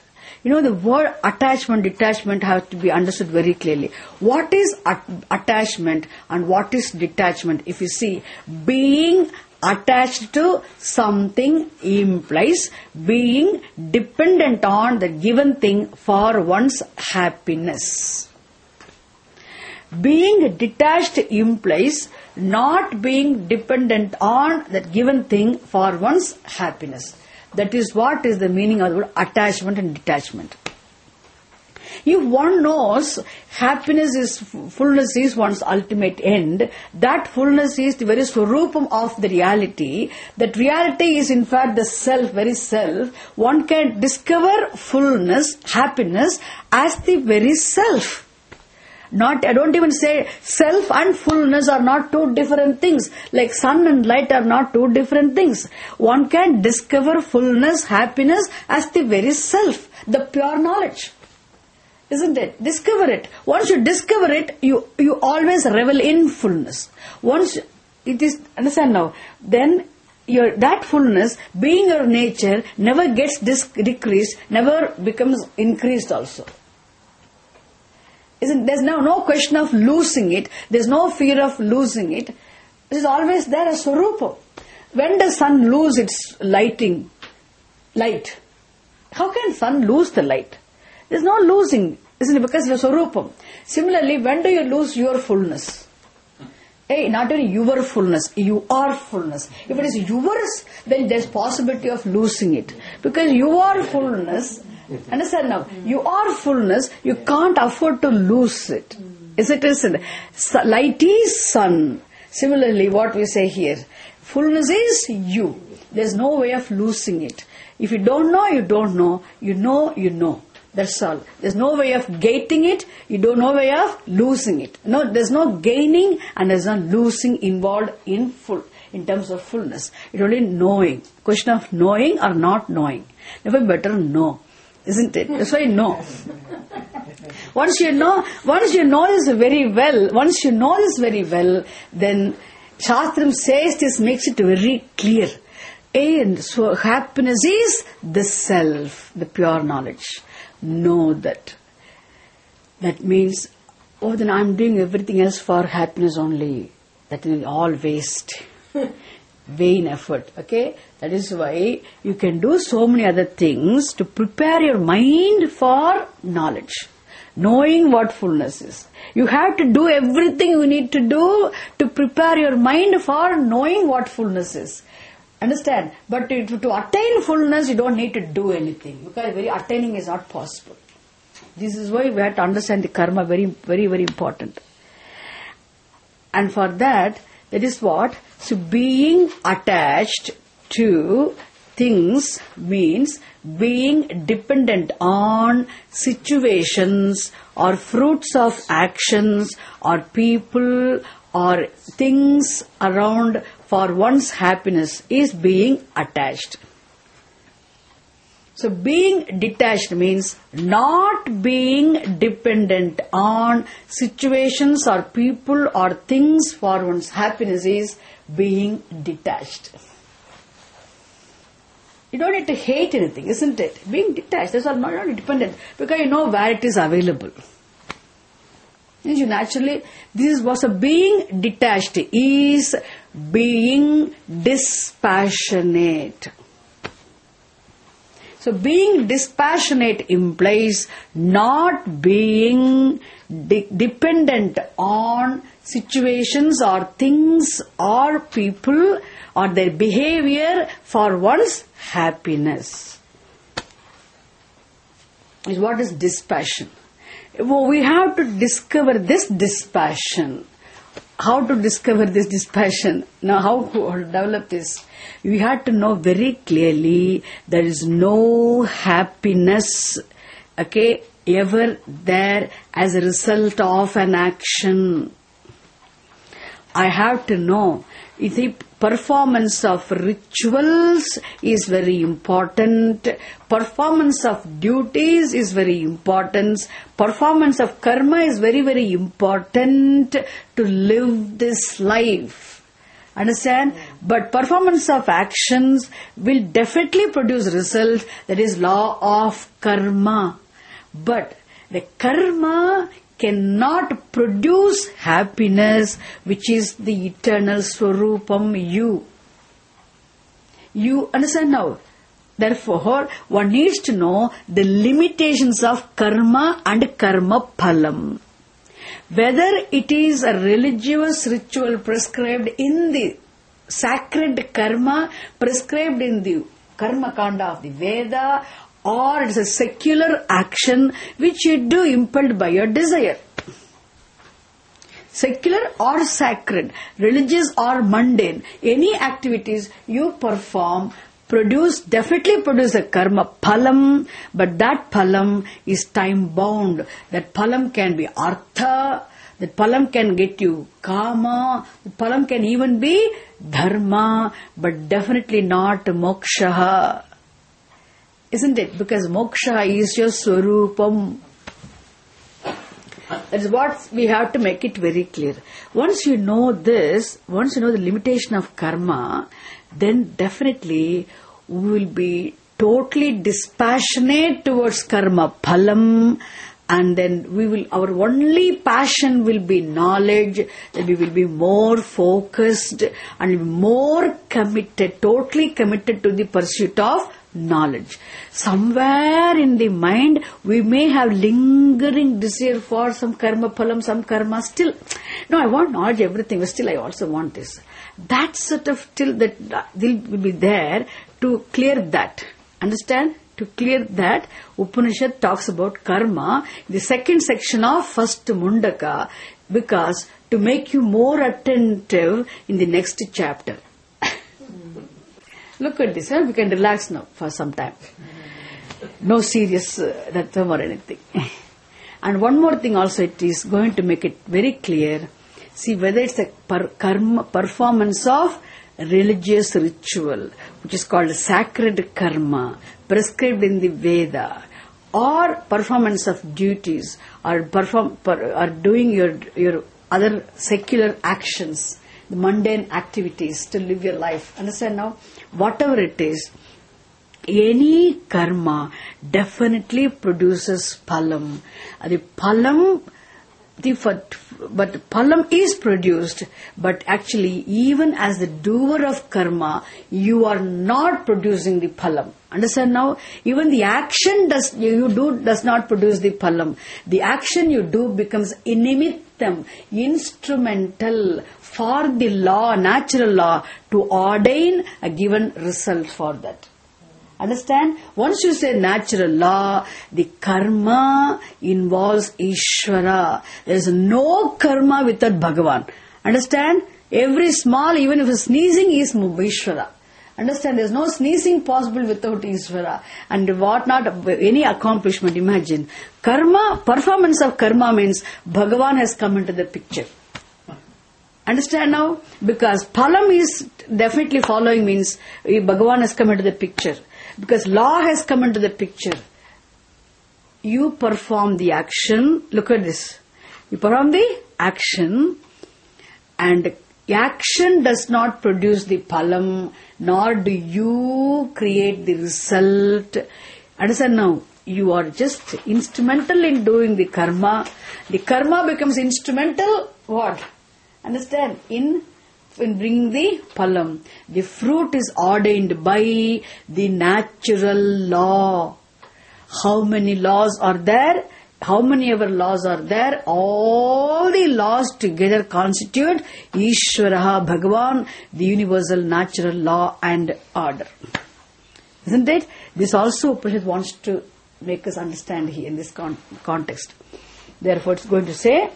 You know, the word attachment, detachment have to be understood very clearly. What is at- attachment and what is detachment? If you see, being attached to something implies being dependent on the given thing for one's happiness. Being detached implies not being dependent on that given thing for one's happiness. That is what is the meaning of the word attachment and detachment. If one knows happiness is, fullness is one's ultimate end, that fullness is the very swarupam of the reality, that reality is in fact the self, very self, one can discover fullness, happiness as the very self. Not, I don't even say self and fullness are not two different things. Like sun and light are not two different things. One can discover fullness, happiness as the very self, the pure knowledge. Isn't it? Discover it. Once you discover it, you, you always revel in fullness. Once it is, understand now, then your, that fullness, being your nature, never gets dis- decreased, never becomes increased also. Isn't, there's now no question of losing it. There's no fear of losing it. It is always there as Swarupa. When does sun lose its lighting? Light. How can sun lose the light? There's no losing. Isn't it? Because it's Swarupam. Similarly, when do you lose your fullness? Hey, not only your fullness, you are fullness. If it is yours, then there's possibility of losing it. Because your fullness, understand now, your fullness, you can't afford to lose it. Is it? Isn't? Light is sun. Similarly, what we say here, fullness is you. There's no way of losing it. If you don't know, you don't know. You know, you know. That's all. There's no way of gating it. You don't know way of losing it. No, there's no gaining and there's no losing involved in full, in terms of fullness. It's only knowing. Question of knowing or not knowing. Never better know. Isn't it? That's why know. Once you know, once you know this very well, once you know this very well, then Shastram says this, makes it very clear. And so happiness is the self, the pure knowledge. Know that. That means, oh, then I'm doing everything else for happiness only. That is all waste. Vain effort. Okay? That is why you can do so many other things to prepare your mind for knowledge. Knowing what fullness is. You have to do everything you need to do to prepare your mind for knowing what fullness is. Understand? But to, to attain fullness, you don't need to do anything. Because very attaining is not possible. This is why we have to understand the karma, very, very, very important. And for that, that is what? So being attached to things means being dependent on situations or fruits of actions or people or things around for one's happiness is being attached. So being detached means not being dependent on situations or people or things for one's happiness is being detached. You don't need to hate anything, isn't it? Being detached, that's all, not only dependent, because you know where it is available. You naturally, this was a being detached, is being dispassionate. So being dispassionate implies not being de- dependent on situations or things or people or their behavior for one's happiness. Is what is dispassion. Well, we have to discover this dispassion. How to discover this dispassion? Now, how to develop this? We have to know very clearly there is no happiness, okay, ever there as a result of an action. I have to know. The performance of rituals is very important. Performance of duties is very important. Performance of karma is very, very important to live this life. Understand? But performance of actions will definitely produce result. That is law of karma. But the karma cannot produce happiness, which is the eternal Swarupam you. You understand now? Therefore, one needs to know the limitations of karma and karma phalam. Whether it is a religious ritual prescribed in the sacred karma, prescribed in the karma kanda of the Veda, or it is a secular action which you do impelled by your desire. Secular or sacred, religious or mundane, any activities you perform produce, definitely produce a karma phalam, but that phalam is time bound. That phalam can be artha, that phalam can get you kama, that phalam can even be dharma, but definitely not moksha. Isn't it? Because moksha is your swarupam. That is what we have to make it very clear. Once you know this, once you know the limitation of karma, then definitely we will be totally dispassionate towards karma phalam, and then we will, our only passion will be knowledge, that we will be more focused and more committed, totally committed to the pursuit of knowledge. Somewhere in the mind we may have lingering desire for some karma phalam, some karma still. No, I want knowledge, everything, but still I also want this. That sort of till that will be there to clear that. Understand? To clear that, Upanishad talks about karma, the second section of first Mundaka, because to make you more attentive in the next chapter. Look at this, huh? We can relax now for some time. No serious uh, ratham or anything. And one more thing also, it is going to make it very clear. See, whether it's a per karma performance of religious ritual, which is called sacred karma, prescribed in the Veda, or performance of duties, or perform per, or doing your your other secular actions, the mundane activities to live your life. Understand now? Whatever it is, any karma definitely produces phalam. The phalam, the but phalam is produced, but actually even as the doer of karma, you are not producing the phalam. Understand now? Even the action does you do does not produce the phalam. The action you do becomes inimittam, instrumental for the law, natural law, to ordain a given result for that. Understand? Once you say natural law, the karma involves Ishvara. There is no karma without Bhagavan. Understand? Every small, even if a sneezing, is Ishvara. Understand? There is no sneezing possible without Ishvara. And what not, any accomplishment, imagine. Karma, performance of karma means Bhagavan has come into the picture. Understand now? Because phalam is definitely following means Bhagavan has come into the picture. Because law has come into the picture. You perform the action. Look at this. You perform the action, and action does not produce the phalam, nor do you create the result. Understand now? You are just instrumental in doing the karma. The karma becomes instrumental, what? Understand? In in bringing the phalam. The fruit is ordained by the natural law. How many laws are there? How many ever laws are there? All the laws together constitute Ishvaraha, Bhagavan, the universal natural law and order. Isn't it? This also Upanishad wants to make us understand here in this con context. Therefore, it's going to say,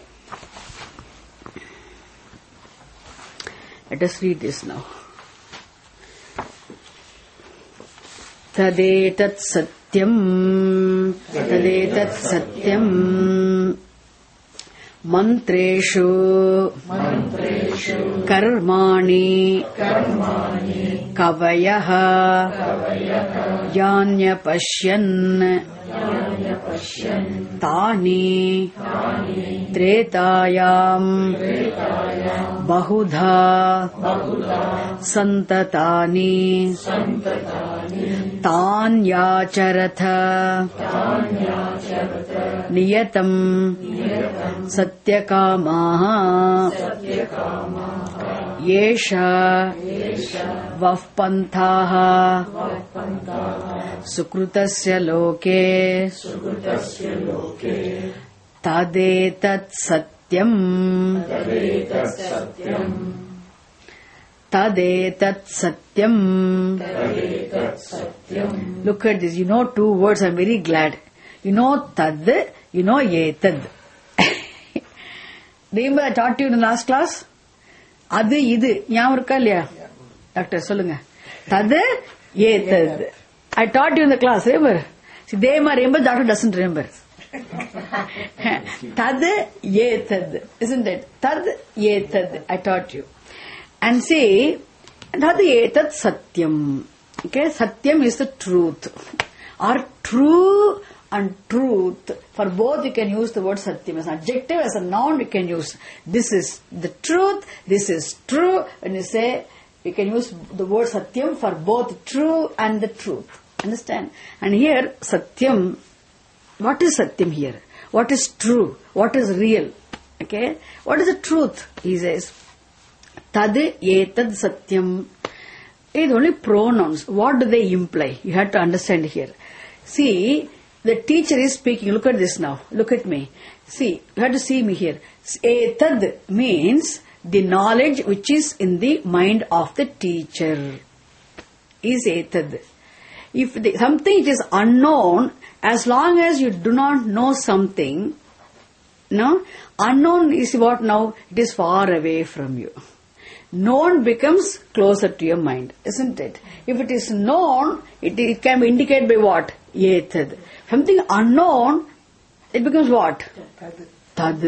let us read this now. Tadetat satyam, tadetat satyam, mantreshu, mantreshu, karmani, karmani, kavayaha, kavayaha, yanya pashyan, Tani Tretayam Bahudha Santatani Tanyacharatha Niyatam Satyakamaha Yesha Vafpantaha Sukrutasya Loke Tadetat Satyam Tadetat Satyam. Look at this. You know two words. I'm very glad. You know Tad, you know Yetad. Remember I taught you in the last class? Adu idu. Nyam irukka illaya? Doctor, solunga. Tad, Yetad. I taught you in the class, remember? See, they may remember, doctor doesn't remember. Tad, Yetad. Isn't it? Tad, Yetad. I taught you. And say, Tad, Yetad, Satyam. Okay, Satyam is the truth. Or true and truth. For both you can use the word Satyam. As an adjective, as a noun you can use. This is the truth, this is true. When you say, you can use the word Satyam for both true and the truth. Understand? And here, Satyam, what is Satyam here? What is true? What is real? Okay? What is the truth? He says, Tad Yetad Satyam. It is only pronouns. What do they imply? You have to understand here. See, the teacher is speaking. Look at this now. Look at me. See, you have to see me here. Etad means the knowledge which is in the mind of the teacher. Is etad. If the, something is unknown, as long as you do not know something, no, unknown is what now? It is far away from you. Known becomes closer to your mind, isn't it? If it is known, it, it can be indicated by what? Etad. Something unknown, it becomes what? Tad.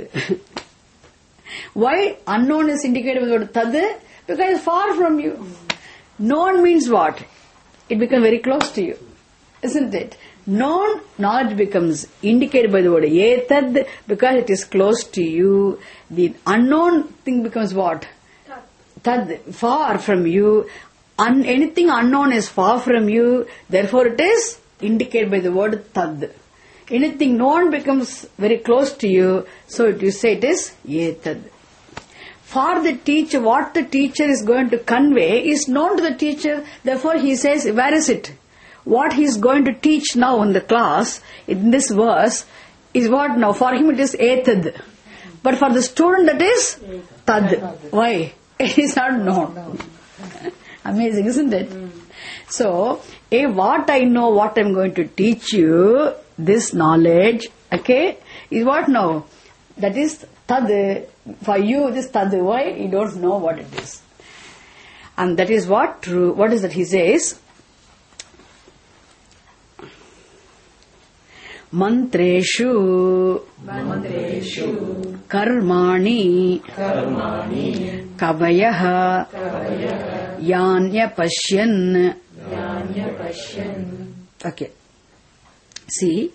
Why unknown is indicated by what? Tad? Because it's far from you. Known means what? It becomes very close to you, isn't it? Known, knowledge becomes indicated by the word etad because it is close to you. The unknown thing becomes what? Tad, far from you. Un, anything unknown is far from you, therefore it is indicated by the word tad. Anything known becomes very close to you, so you say it is etad. For the teacher, what the teacher is going to convey is known to the teacher, therefore he says, where is it? What he is going to teach now in the class, in this verse, is what now? For him it is etad. But for the student it is tad. Why? It is not known. Amazing, isn't it? Mm. So, eh, what I know, what I am going to teach you, this knowledge, okay, is what now? That is tad. For you, this tad. Why? You don't know what it is. And that is what true. What is that he says? Mantreshu, Mantreshu Karmani, Karmani Kavayaha, Kavayaha Yanya Pashyan, Yanya Pashyan. Okay. See,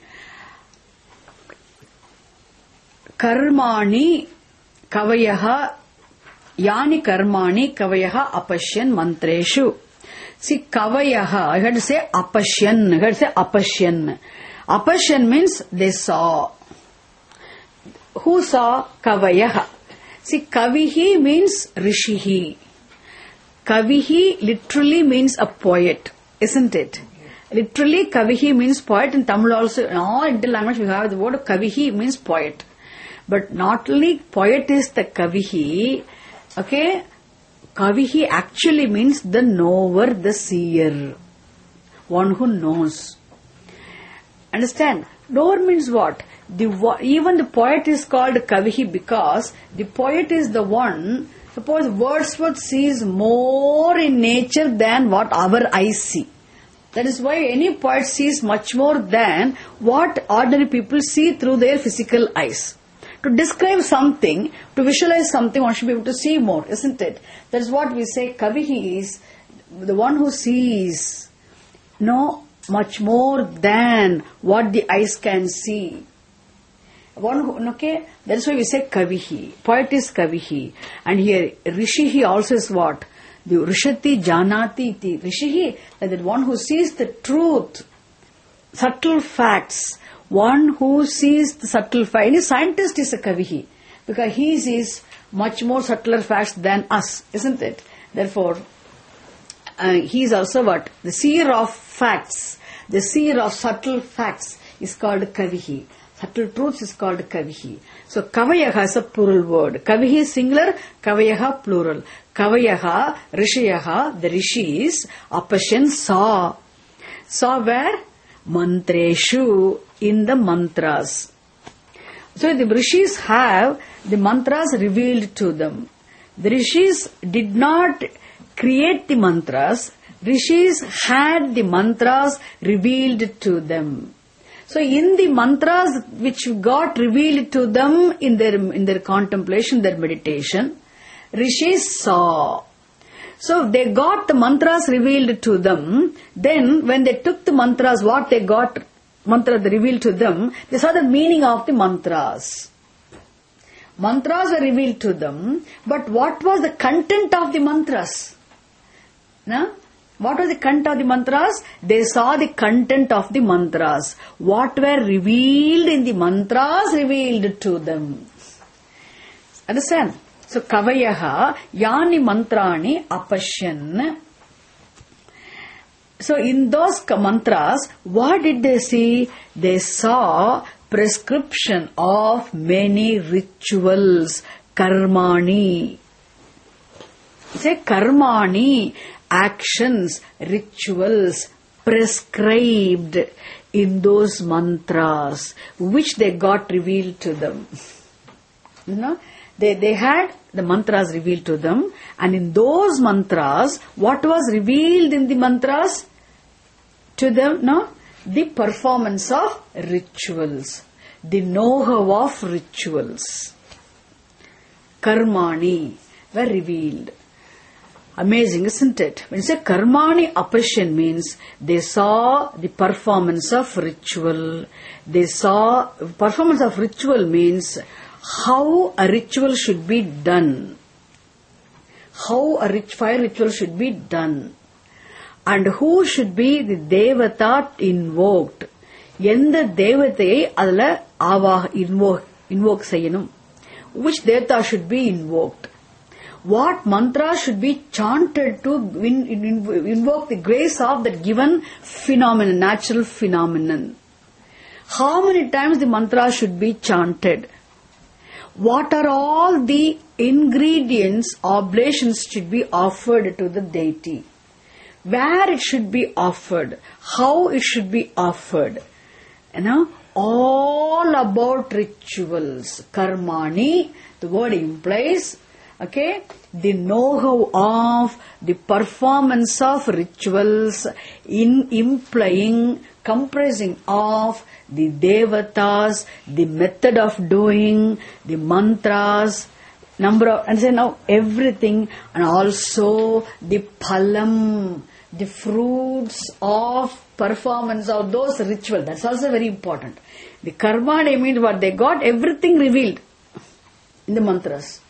Karmani Kavayaha Yani Karmani Kavayaha Apashyan Mantreshu. See, Kavayaha, I had to say Apashyan, I had to say Apashyan. Apashyan means they saw. Who saw? Kavayaha. See, Kavihi means Rishihi. Kavihi literally means a poet, isn't it? Literally, Kavihi means poet. In Tamil also, in all Indian language we have the word Kavihi means poet. But not only poet is the Kavihi, okay, Kavihi actually means the knower, the seer. One who knows. Understand? Knower means what? The, even the poet is called Kavihi because the poet is the one, suppose Wordsworth sees more in nature than what our eyes see. That is why any poet sees much more than what ordinary people see through their physical eyes. To describe something, to visualize something, one should be able to see more, isn't it? That is what we say Kavihi is the one who sees, no, much more than what the eyes can see. One who, okay, that's why we say kavihi. Poet is kavihi. And here, rishihi also is what? The rishati janati iti. Rishihi, that one who sees the truth, subtle facts. One who sees the subtle facts. Any scientist is a kavihi. Because he sees much more subtler facts than us, isn't it? Therefore, uh, he is also what? The seer of facts. The seer of subtle facts is called kavihi. Subtle truths is called kavihi. So, kavayaha is a plural word. Kavihi is singular, kavayaha plural. Kavayaha, rishayaha, the rishis, apashan saw. Saw where? Mantreshu, in the mantras. So, the rishis have the mantras revealed to them. The rishis did not create the mantras. Rishis had the mantras revealed to them. So, in the mantras which got revealed to them in their in their contemplation, their meditation, rishis saw. So, they got the mantras revealed to them. Then, when they took the mantras, what they got, mantra revealed to them, they saw the meaning of the mantras. Mantras were revealed to them, but what was the content of the mantras? No? What was the content of the mantras? They saw the content of the mantras. What were revealed in the mantras revealed to them. Understand? So, kavayaha, yani mantrani apashyan. So, in those mantras, what did they see? They saw prescription of many rituals, karmani. Say karmani. Actions, rituals prescribed in those mantras which they got revealed to them. You know, they, they had the mantras revealed to them, and in those mantras, what was revealed in the mantras to them? No? The performance of rituals, the know-how of rituals, karmani were revealed. Amazing, isn't it? When you say karmani apasyan means they saw the performance of ritual. They saw, performance of ritual means how a ritual should be done. How a rich fire ritual should be done. And who should be the devata invoked. Yenda devatai adala avah invoke, invoke sayanum. Which devata should be invoked. What mantra should be chanted to invoke the grace of that given phenomenon, natural phenomenon. How many times the mantra should be chanted? What are all the ingredients, oblations should be offered to the deity? Where it should be offered? How it should be offered? You know, all about rituals. Karmani, the word implies, okay, the know-how of the performance of rituals, in implying, comprising of the devatas, the method of doing, the mantras, number of, and say now everything, and also the phalam, the fruits of performance of those rituals. That's also very important. The karma, they mean what they got, everything revealed in the mantras.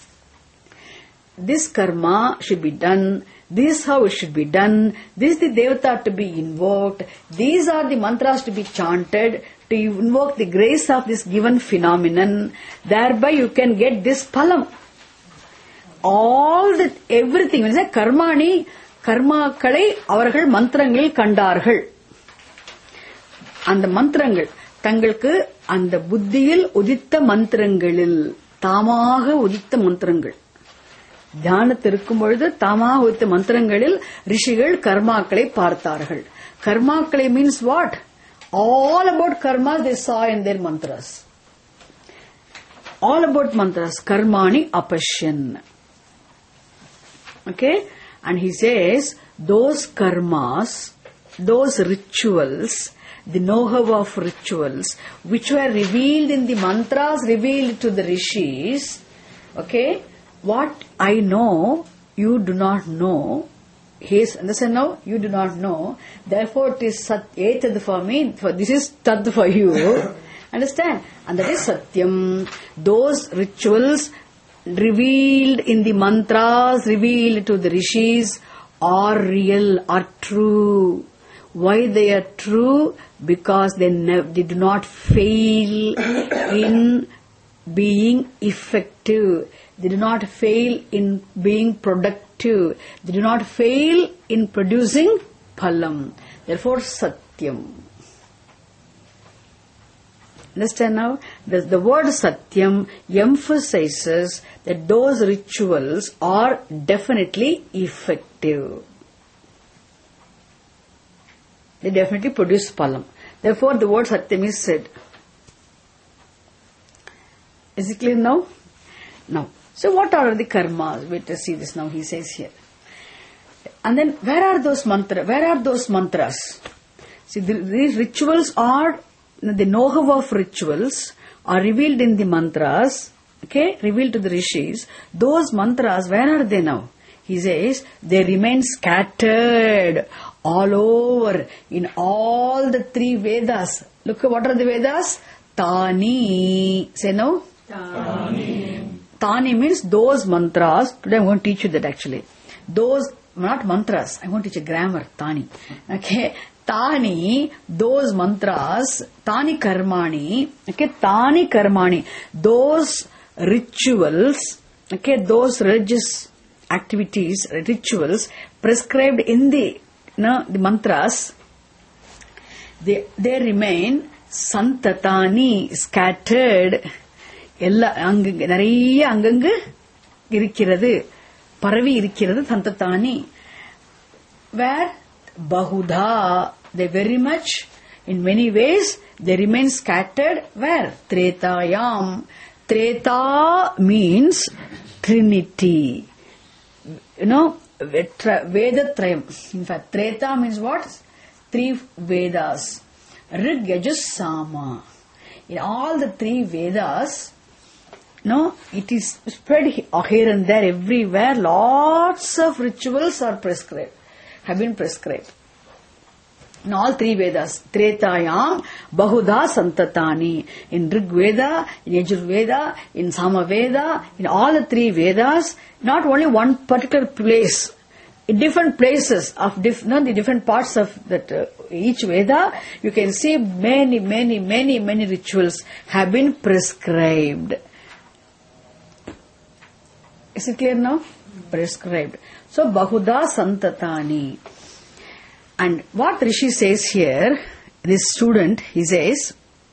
This karma should be done, this how it should be done, this is the devata to be invoked, these are the mantras to be chanted to invoke the grace of this given phenomenon, thereby you can get this phalam. All the, everything, when you say karmani, karmakalai avargal mantrangal kandargal. And the mantrangal, தங்களுக்கு அந்த புத்தியில் உதித்த மந்திரங்களில் தாமாக உதித்த மந்திரங்கள் தியானத்தில் இருக்கும் பொழுது தாமாக உதித்த மந்திரங்களில் ரிஷிகள் கர்மாக்களை பார்த்தார்கள். கர்மாக்களை means what? All about karma they saw in their mantras. All about mantras. Karmani apashyan. Okay? And he says, those karmas, those rituals, the know-how of rituals, which were revealed in the mantras revealed to the rishis, okay? What I know, you do not know. He is, understand now? You do not know. Therefore it is sat, etad for me, for this is tad for you. Understand? And that is Satyam. Those rituals revealed in the mantras, revealed to the rishis, are real, are true. Why they are true? Because they, nev- they do not fail in being effective. They do not fail in being productive. They do not fail in producing phalam. Therefore, Satyam. Understand now? The, the word Satyam emphasizes that those rituals are definitely effective. They definitely produce phalam. Therefore, the word Satyam is said. Is it clear now? Now, so what are the karmas? Wait to see this now, he says here. And then, where are those mantras? Where are those mantras? See, the, these rituals are, the know-how of rituals are revealed in the mantras, okay, revealed to the rishis. Those mantras, where are they now? He says, they remain scattered all over in all the three Vedas. Look, what are the Vedas? Tani. Say no? Tani. Tani means those mantras. Today I'm going to teach you that actually. Those, not mantras. I'm going to teach you grammar. Tani. Okay. Tani, those mantras. Tani karmani. Okay. Tani karmani. Those rituals. Okay. Those religious activities, rituals prescribed in the, no, the mantras. They, they remain santatani, scattered. எல்லா அங்கங்க நிறைய அங்கங்க இருக்கிறது, பரவி இருக்கிறது சந்ததானி. Where bahudha, they very much, in many ways, they remain scattered. Where? Tretayam. Treta means Trinity. You know, Vedatrayam. In fact, Treta means what? Three Vedas. Rig, Yajus, Sama. In all the three Vedas, no, it is spread here and there, everywhere. Lots of rituals are prescribed, have been prescribed. In all three Vedas, Tretayam, Bahudha, Santatani. In Rig Veda, in Yajur Veda, in Sama Veda, in all the three Vedas, not only one particular place, in different places of diff, no, the different parts of that uh, each Veda, you can see many, many, many, many rituals have been prescribed. Is it clear now? Prescribed. So, Bahuda Santatani. And what Rishi says here, this student, he says,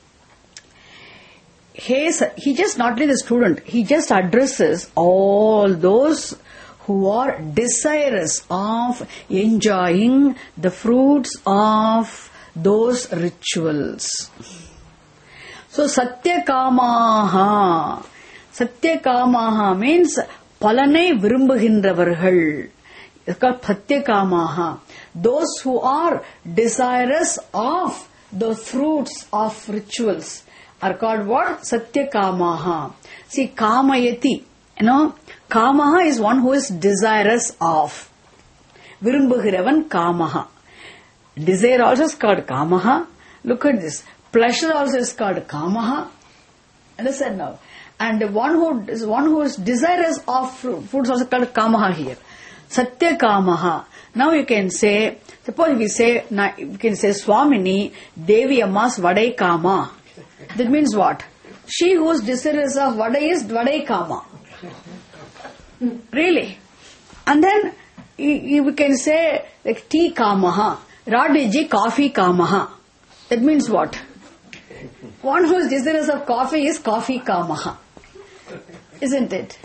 he, he just not only the student, he just addresses all those who are desirous of enjoying the fruits of those rituals. So, Satyakamaha. Satyakamaha means Palanai Virumbugindravargal. It's called Satyakamaha. Those who are desirous of the fruits of rituals are called what? Satyakamaha. See, Kamayati. You know, Kamaha is one who is desirous of. Virumbugiravan Kamaha. Desire also is called Kamaha. Look at this. Pleasure also is called Kamaha. Understand now? And one who is one who is desirous of fruit, fruit is also called Kamaha here. Satya Kamaha. Now you can say, suppose we say, you can say Swamini Devi Ammas Vadai Kama. That means what? She who is desirous of Vadai is Vadai Kama. Really? And then we can say like tea Kamaha, Radiji coffee Kamaha. That means what? One who is desirous of coffee is coffee Kamaha. Isn't it?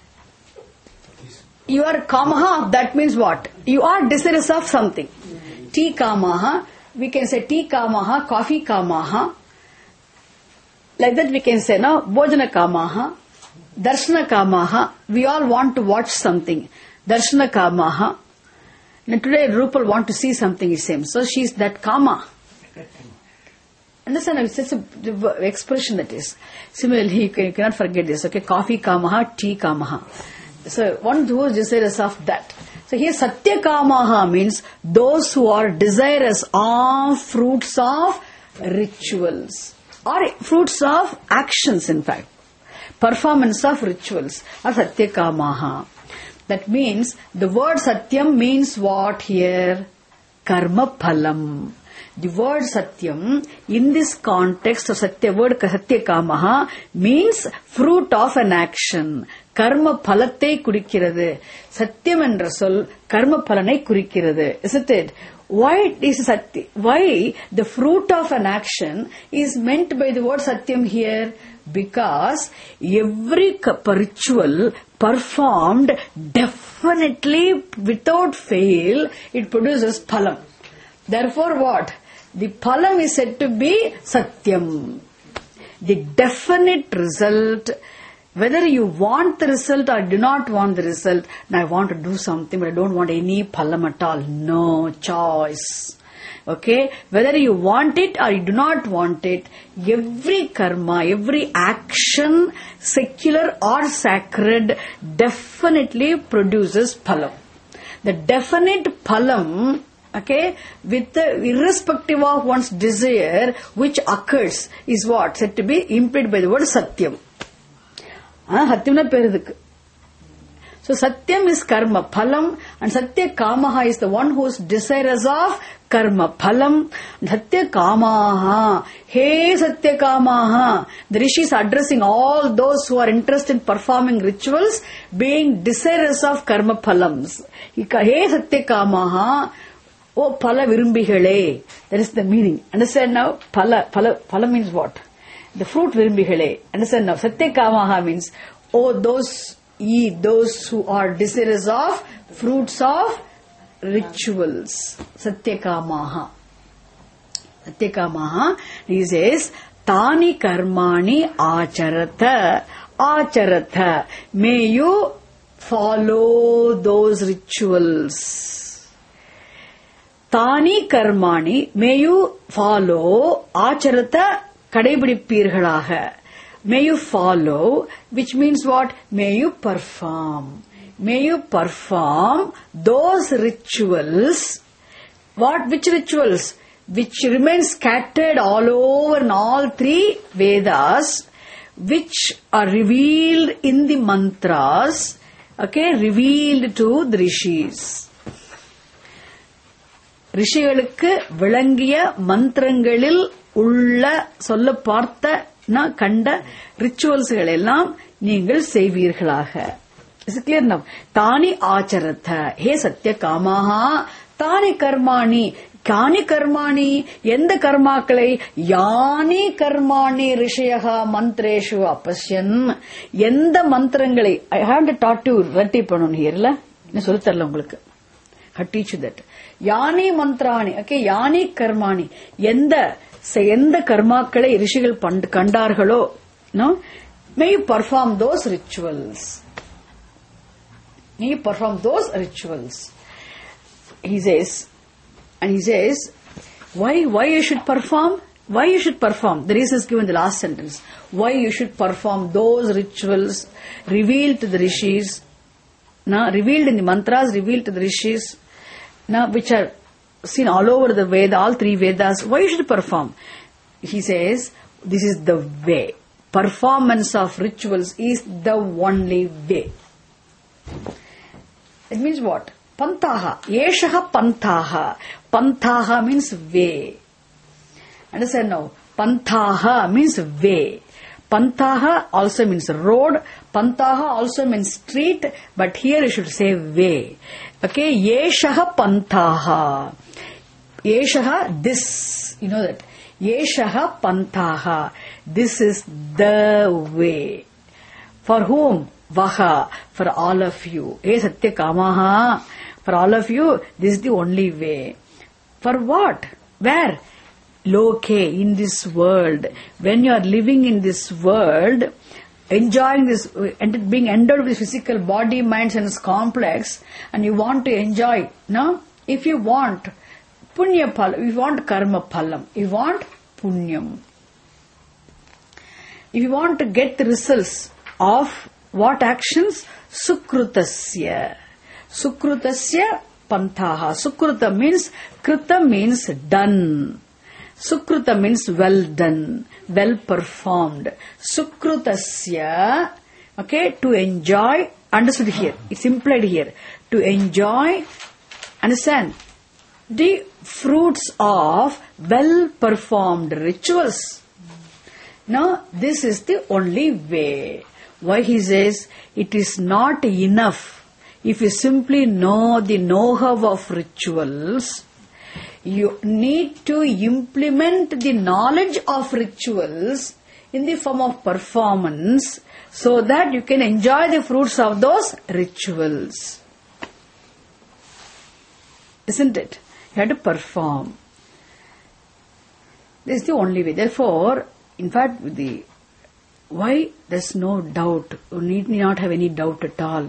You are Kamaha, that means what? You are desirous of something. Tea Kamaha, we can say tea Kamaha, coffee Kamaha. Like that we can say now, Bhojana Kamaha, Darshana Kamaha. We all want to watch something. Darshana Kamaha. And today Rupal want to see something, it seems. So she is that Kama. Understand? It's just an expression that is. Similarly, you, can, you cannot forget this. Okay, coffee Kamaha, tea Kamaha. So one who is desirous of that. So here Satyakamaha means those who are desirous of fruits of rituals or fruits of actions, in fact. Performance of rituals are Satyakamaha. That means the word Satyam means what here? Karma phalam. The word Satyam in this context of Satya word Satyakamaha means fruit of an action. Karma phalate kurikirathu. Satyam endra sol karma phalanai kurikirathu. Isn't it? Why is Satya, why the fruit of an action is meant by the word Satyam here? Because every ritual performed definitely without fail it produces phalam. Therefore what? The phalam is said to be Satyam. The definite result, whether you want the result or do not want the result, and I want to do something but I don't want any phalam at all. No choice. Okay? Whether you want it or you do not want it, every karma, every action, secular or sacred, definitely produces phalam. The definite phalam, okay, with the, irrespective of one's desire, which occurs, is what? Said to be implied by the word Satyam. Satyam perudukku. So Satyam is karma phalam and Satya Kamaha is the one who is desirous of karma phalam. Satya Kamaha. Hey Satya Kamaha. The Rishis are addressing all those who are interested in performing rituals being desirous of karma phalams. Hey Satya Kamaha. Oh phala virumbihale. That is the meaning. Understand now? Phala, phala, phala means what? The fruit virumbihale. Understand now? Satya Kamaha means, oh those ye those who are desirous of fruits of rituals. Satyakamaha. Satyakamaha, he says, Tani karmani acharata. Acharata. May you follow those rituals. Tani karmani, may you follow. Acharata kadaipidippeergalaga. May you follow, which means what? May you perform. May you perform those rituals. What? Which rituals? Which remain scattered all over in all three Vedas, which are revealed in the mantras, okay, revealed to the rishis. ரிஷிகளுக்கு விளங்கிய மந்திரங்களில் உள்ள சொல்ல பார்த்த கண்ட ரிச்சுவல்ஸ்கள் எல்லாம் நீங்கள் செய்வீர்களாக. Is it clear now? தானி ஆச்சரத. ஹே சத்ய காமாஹா தானி கர்மாணி. கானி கர்மாணி, எந்த கர்மாக்களை? யானி கர்மாணி ரிஷயஹா மந்திரேஷு அப்பஸ்யன். எந்த மந்திரங்களை? I have to that to ready பண்ணணும் ஹியர் இல்ல, என்ன சொல்லி தரல உங்களுக்கு. I teach you that. யானி மந்திராணி, ஓகே, யானி கர்மாணி, எந்த எந்த கர்மாக்களை ரிஷிகள் கண்டார்களோ, no, may you perform those rituals. May you perform those rituals. He says, and he says, why, why you should perform? Why you should perform? The reason is given in the last sentence. Why you should perform those rituals revealed to the rishis, na, revealed in the mantras, revealed to the rishis, na, which are seen all over the Veda, all three Vedas. Why you should perform? He says, this is the way. Performance of rituals is the only way. It means what? Pantaha. Yeshaha pantaha. Pantaha means way. Understand now? Pantaha means way. Pantaha also means road. Pantaha also means street. But here you should say way. Okay? Yeshaha pantaha. Yeshaha, this. You know that. Yeshaha pantaha. This is the way. For whom? Vaha. For all of you. Hey Satya Kamaha. For all of you, this is the only way. For what? Where? Loke, in this world. When you are living in this world, enjoying this, and being endowed with physical body, mind, sense complex, and you want to enjoy, no? If you want punya phalam, if you want karma phalam, if you want punyam, if you want to get the results of what actions? Sukrutasya. Sukrutasya Panthaha. Sukruta means, Krita means done. Sukruta means well done, well performed. Sukrutasya, okay, to enjoy, understood here, it's implied here, to enjoy, understand, the fruits of well performed rituals. Now, this is the only way. Why he says, it is not enough if you simply know the know-how of rituals. You need to implement the knowledge of rituals in the form of performance so that you can enjoy the fruits of those rituals. Isn't it? You have to perform. This is the only way. Therefore, in fact, the why there's no doubt, you need not have any doubt at all.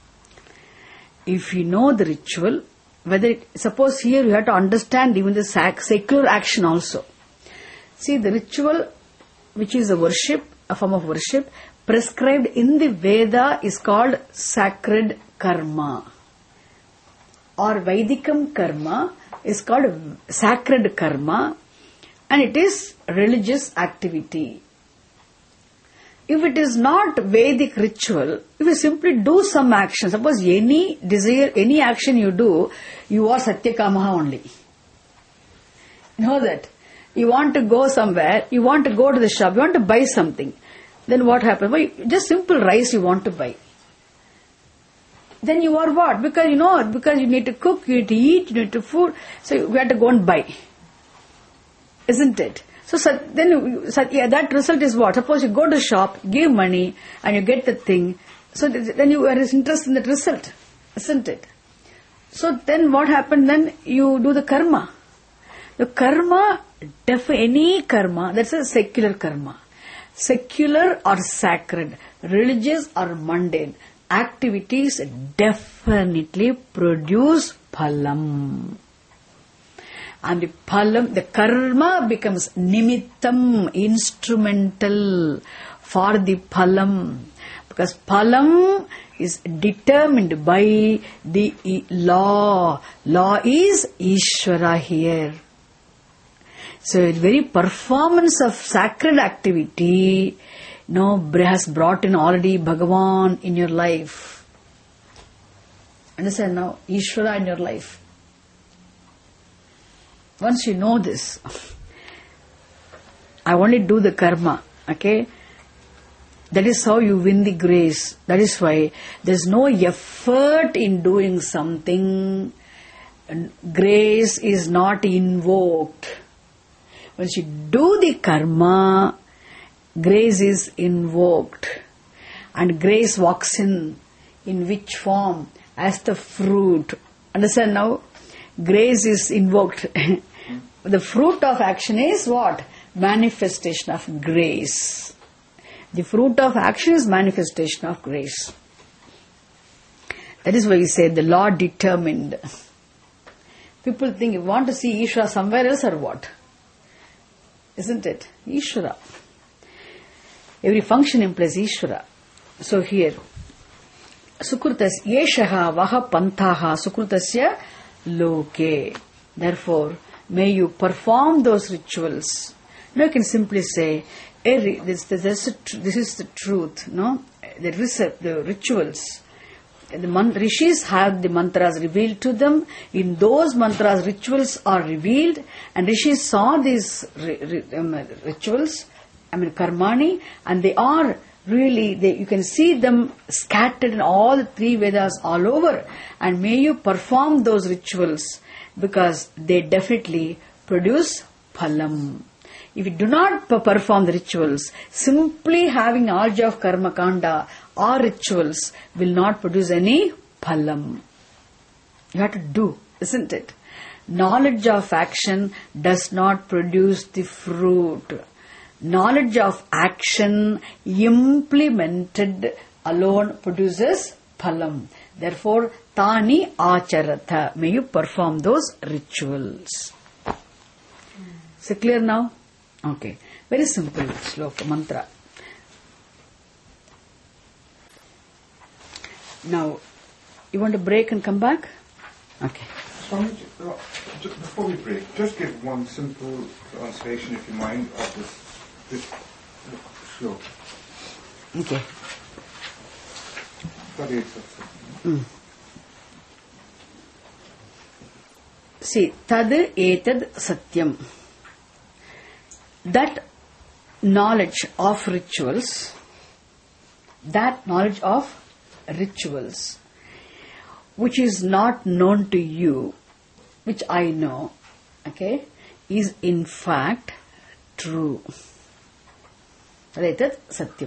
If you know the ritual, whether it, suppose here you have to understand even the sac, secular action also. See, the ritual, which is a worship, a form of worship, prescribed in the Veda is called sacred karma. Or Vaidikam karma is called sacred karma, and it is religious activity. If it is not Vedic ritual, if you simply do some action, suppose any desire, any action you do, you are Satyakamaha only. You know that? You want to go somewhere, you want to go to the shop, you want to buy something. Then what happens? Well, just simple rice you want to buy. Then you are what? Because you know, because you need to cook, you need to eat, you need to food, so you have to go and buy. Isn't it? So, so then you, so, yeah, that result is what? Suppose you go to the shop, give money, and you get the thing. So then you are interested in that result, isn't it? So then what happened? Then you do the karma. The karma, def- any karma, that's a secular karma. Secular or sacred, religious or mundane activities definitely produce phalam. And the phalam, the karma becomes nimittam, instrumental for the phalam. Because phalam is determined by the law. Law is Ishvara here. So the very performance of sacred activity, you know, has brought in already Bhagavan in your life. Understand now? Ishvara in your life. Once you know this, I only do the karma, okay? That is how you win the grace. That is why there is no effort in doing something. Grace is not invoked. Once you do the karma, grace is invoked. And grace walks in. In which form? As the fruit. Understand now? Grace is invoked. The fruit of action is what? Manifestation of grace. The fruit of action is manifestation of grace. That is why we say the law determined. People think you want to see Ishvara somewhere else or what? Isn't it? Ishvara. Every function implies Ishvara. So here, Sukrutas yeshaha vaha panthaha sukrutasya loke. Therefore, may you perform those rituals. Now you can simply say, this, this, this, this is the truth, no? The, the rituals. The man, rishis have the mantras revealed to them. In those mantras, rituals are revealed, and rishis saw these um, rituals, I mean karmani, and they are really, they, you can see them scattered in all the three Vedas all over. And may you perform those rituals because they definitely produce phalam. If you do not perform the rituals, simply having knowledge of karma kanda or rituals will not produce any phalam. You have to do, isn't it? Knowledge of action does not produce the fruit. Knowledge of action implemented alone produces phalam. Therefore, tani acharatha. May you perform those rituals. Is it clear now? Okay. Very simple sloka, mantra. Now, You want to break and come back? Okay. Swami, uh, just before we break, just give one simple translation, if you mind, of this this shloka. Okay. Mm. See, tad etad satyam. That knowledge of rituals, that knowledge of rituals, which is not known to you, which I know, okay, is in fact true. Etad satyam.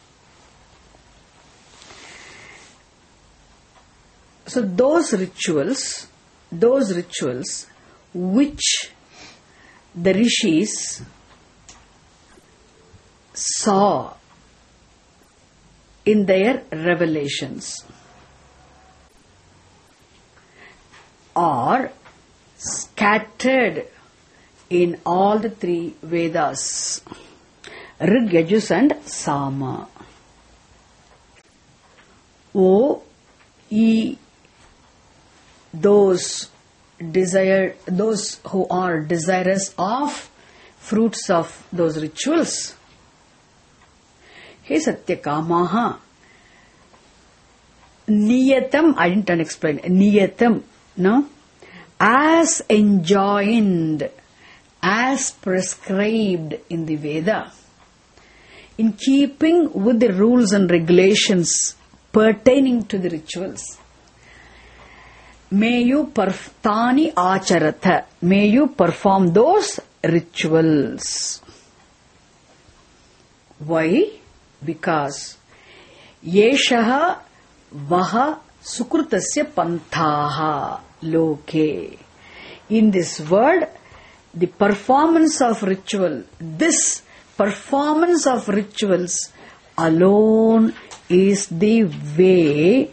So those rituals, those rituals which the rishis saw in their revelations are scattered in all the three Vedas, Rig, Yajus and Sama. O, E, those desire, those who are desirous of fruits of those rituals. Hey Satyakamaha, Niyatam, I didn't explain, Niyatam, no? As enjoined, as prescribed in the Veda, in keeping with the rules and regulations pertaining to the rituals. May you perf- tani acharatha. May you perform those rituals. Why? Because yeshaha vaha sukrutasya panthaha loke. In this world, the performance of ritual, this performance of rituals alone is the way,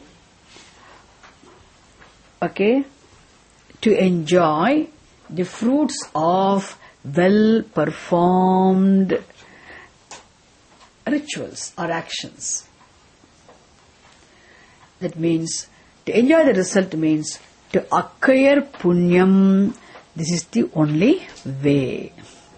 okay, to enjoy the fruits of well performed rituals or actions. That means to enjoy the result means to acquire punyam. This is the only way.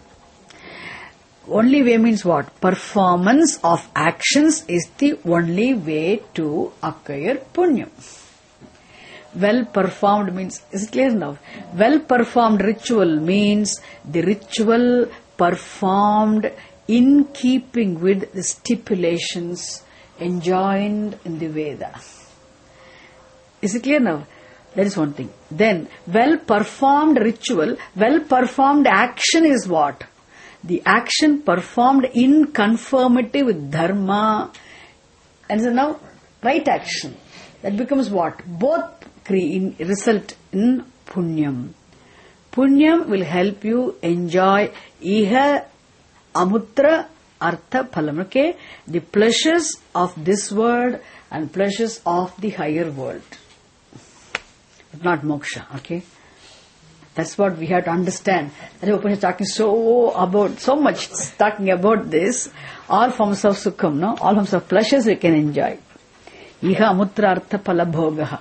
Only way means what? Performance of actions is the only way to acquire punyam. Well performed means, is it clear now? Well performed ritual means the ritual performed in keeping with the stipulations enjoined in the Veda. Is it clear now? That is one thing. Then, well performed ritual, well performed action is what? The action performed in conformity with dharma. And so now, right action. That becomes what? Both create, result in punyam. Punyam will help you enjoy iha amutra artha phalam. Okay? The pleasures of this world and pleasures of the higher world. But not moksha. Okay? That's what we have to understand. That Upanishad is talking so about, so much talking about this. All forms of sukham, no? All forms of pleasures we can enjoy. Iha amutra artha phala bhogaha.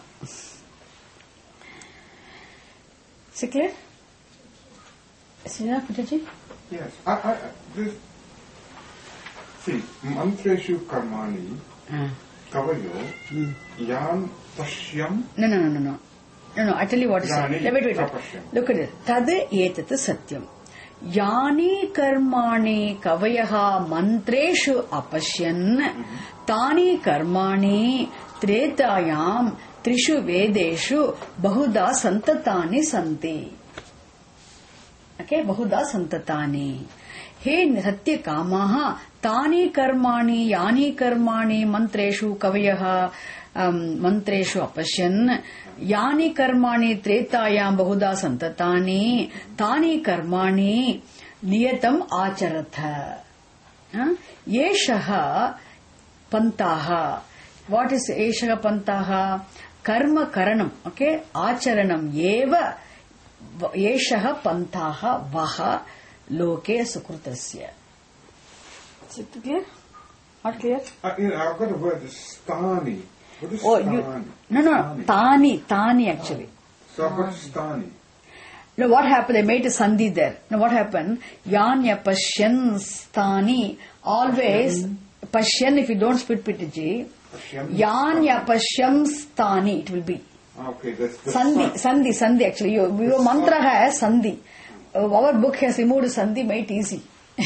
Is it clear? Is it enough, Putaji? Yes. I, I, this, see, mantreshu karmani, uh. kavayo, mm. yan pashyam. No, no, no, no, no. No, no, I tell you what is saying. Wait, wait, wait. Look at it. Tad etat satyam. Yani karmani kavayaha mantreshu apashyan mm-hmm. tani karmani tretayam trishu vedeshu bahuda santatani santi. Okay, bahuda santatani. He satya kamaha tani karmani yani karmani mantreshu kavayaha um, mantreshu apashyan yani karmani tretayam bahuda santatani tani karmani niyatam acharatha. Huh? Yeshaha pantaha. What is Eshaha pantaha? Karma karanam. Okay? Acharanam eva Eshaha pantaha vaha loke sukrutasya. Is it clear? Not clear? Uh, you know, I've got a word, stani. What is Oh, you, Stani? no, no, no, Tani, Tani actually. So what is Stani? Now what happened? They made a sandhi there. Now what happened? Yanya Pashyan Stani. Always, Pashyan, if you don't split Pitiji, Yanya Pashyam Stani, it will be. Okay, that's the Sandhi, Sandhi, Sandhi actually. Your, your mantra has Sandhi. Uh, our book has removed Sandhi, made it easy.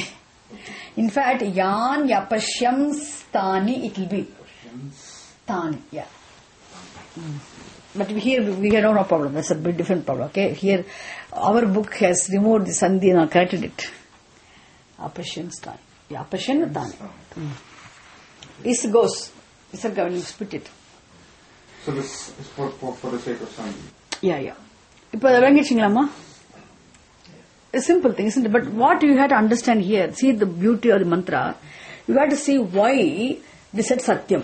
In fact, Yan Yapashyam Stani, it will be. Stani, yeah. Mm. But here we have no problem. That's a bit different problem. Okay, here our book has removed the Sandhi and corrected it. Apashyam Stani. Yeah, Apashyam Stani. Mm. This goes. This is when you split it. So this is for, for, for the sake of Sandhi. Yeah, yeah. இப்போ விளங்கிச்சிங்களாமா? A simple thing, isn't it? But what you have to understand here, see the beauty of the mantra, you have to see why they said Satyam.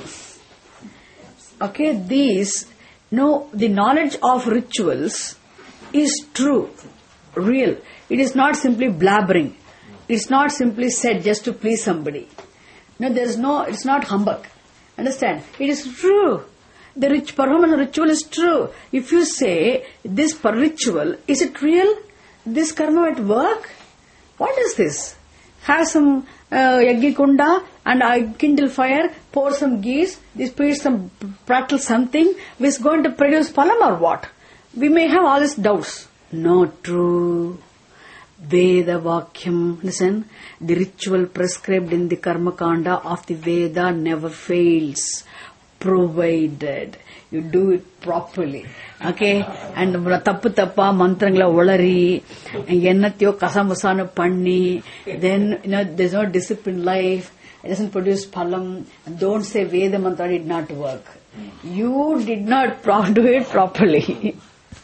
Okay, these, no, the knowledge of rituals is true, real. It is not simply blabbering. It's not simply said just to please somebody. No, there is no, it's not humbug. Understand? It is true. The rich performance of ritual is true. If you say, this per ritual, is it real? This karma at work? What is this? Have some uh, yaggi kunda and I kindle fire, pour some geese, this put some prattle something, which is going to produce palam or what? We may have all these doubts. Not true. Veda Vakyam, listen, the ritual prescribed in the Karma Kanda of the Veda never fails, provided you do it properly. Okay? And tappu tappa mantrangla olari, ennathiyo kasamusana panni, then, you know, there's no disciplined life, it doesn't produce phalam, don't say Veda mantra did not work. You did not pro- do it properly.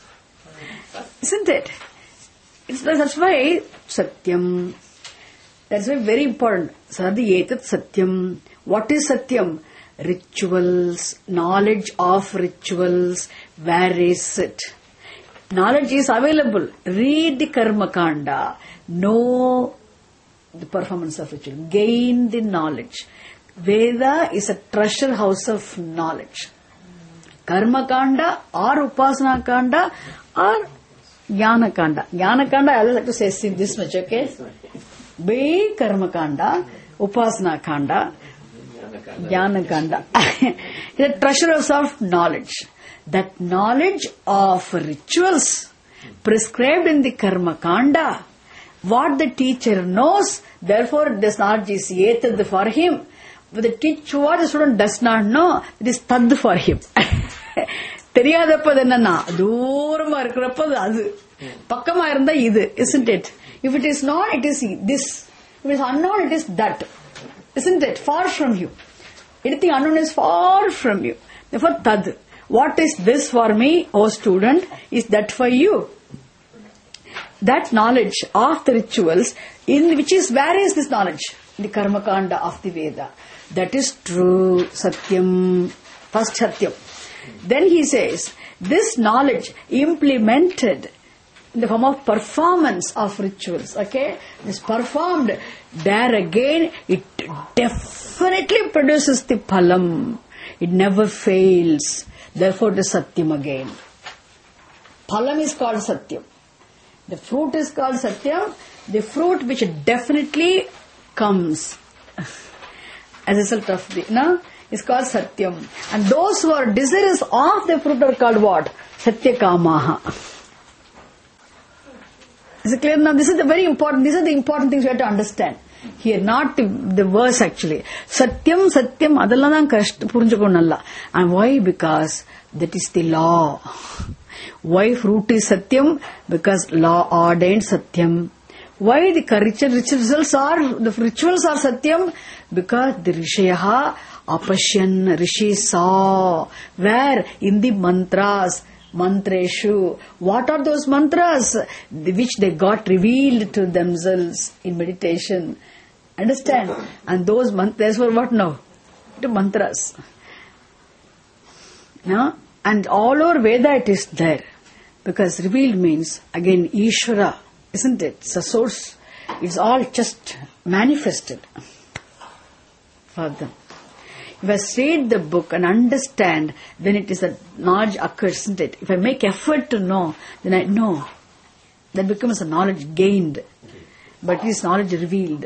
Isn't it? It's, that's why Satyam. That's why very important. Sadhyetat Satyam. What is Satyam? Rituals, knowledge of rituals. Where is it? Knowledge is available. Read the Karma Kanda. Know the performance of ritual. Gain the knowledge. Veda is a treasure house of knowledge. Karma Kanda or Upasana Kanda or Jnana Kanda. Jnana Kanda, I always like to say this much, okay? Be Karma Kanda, Upasana Kanda, Jnana Kanda. It's a treasure of knowledge. That knowledge of rituals prescribed in the Karma Kanda, what the teacher knows, therefore this knowledge is yetad for him. But the teacher, what the student does not know, it is tad for him. தெரியாதப்பது என்னன்னா தூரமா இருக்கிறப்ப அது பக்கமா இருந்தா இது, isn't it? If it is not, it is this. If it is unknown, it is that, isn't it? Far from you. Anything unknown is far from you. Therefore, tad. What is this for me, O student, is that for you. That knowledge of the rituals, in which is, where is this knowledge? The Karma Kanda of the Veda. That is true, Satyam. First Satyam. Then he says, this knowledge implemented in the form of performance of rituals, okay, is performed, there again, it definitely produces the phalam. It never fails. Therefore, the Satyam again. Phalam is called Satyam. The fruit is called Satyam. The fruit which definitely comes as a result of the, no? is called Satyam. And those who are desirous of the fruit are called what? Satyakamaha. Is it clear now? This is the very important, these are the important things we have to understand. Here, not the, the verse actually. Satyam, Satyam, adalladhan kashta purinjukonalla. And why? Because that is the law. Why fruit is Satyam? Because law ordained Satyam. Why the rituals are, the rituals are Satyam? Because the Rishayaha Apashyan, Rishi saw. Where? In the mantras. Mantreshu. What are those mantras? Which they got revealed to themselves in meditation. Understand? And those mantras were what now? The mantras. No? And all over Veda it is there. Because revealed means, again, Ishvara. Isn't it? It's a source. It's all just manifested for them. If I read the book and understand, then it is that knowledge occurs, isn't it? If I make effort to know, then I know. That becomes a knowledge gained. But it is knowledge revealed.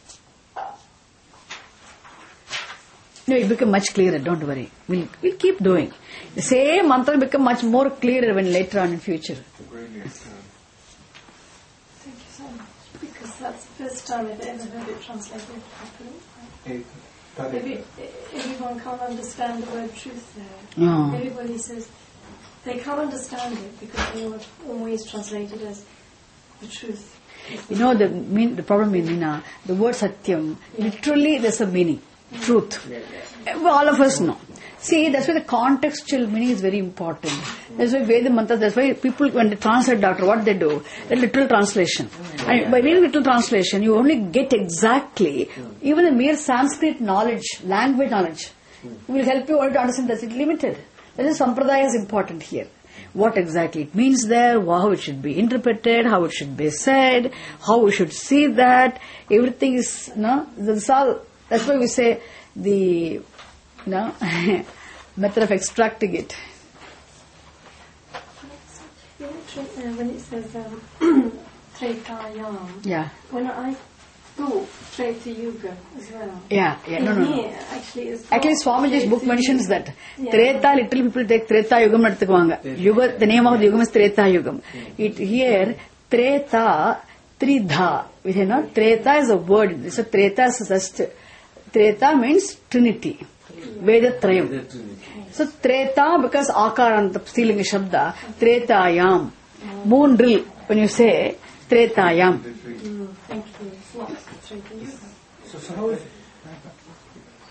No, it becomes much clearer, don't worry. We'll, we'll keep doing. The same mantra will become much more clearer when later on in future. Brilliant. Thank you so much. Because that's the first time I've ever heard it translated properly. Hey, Every, everyone can't understand the word truth there. No. Everybody says they can't understand it because they were always translated as the truth. You know the mean, the problem in Nina, the word Satyam, literally there's a meaning. Truth. All of us know. See, that's why the contextual meaning is very important. That's why Veda Mantra, that's why people, when they translate doctor, what they do, the literal translation. And by reading literal translation, you only get exactly, even the mere Sanskrit knowledge, language knowledge, will help you only to understand that it's limited. That is, Sampradaya is important here. What exactly it means there, how it should be interpreted, how it should be said, how we should see that, everything is, no, that's all, that's why we say the, no, method of extracting it. When it says um, Tretayam, Yeah. when I thought Treta Yuga as well. Yeah, yeah, no, no, no. Here, actually, it's Actually, Swamiji's book mentions that. Treta, literally people take Treta Yugam naduthukuvanga. Yuga, the name of the Yugam is Treta Yugam. It here, Treta, Tridha. You know, Treta is a word. So Treta is just, Treta means Trinity. Vedatrayam. So Treta, because Akaranta, the stealing Shabda, Tretayam. Moon drill, when you say Tretayam. Mm, thank you. It's not Treta Yuga. So, so how is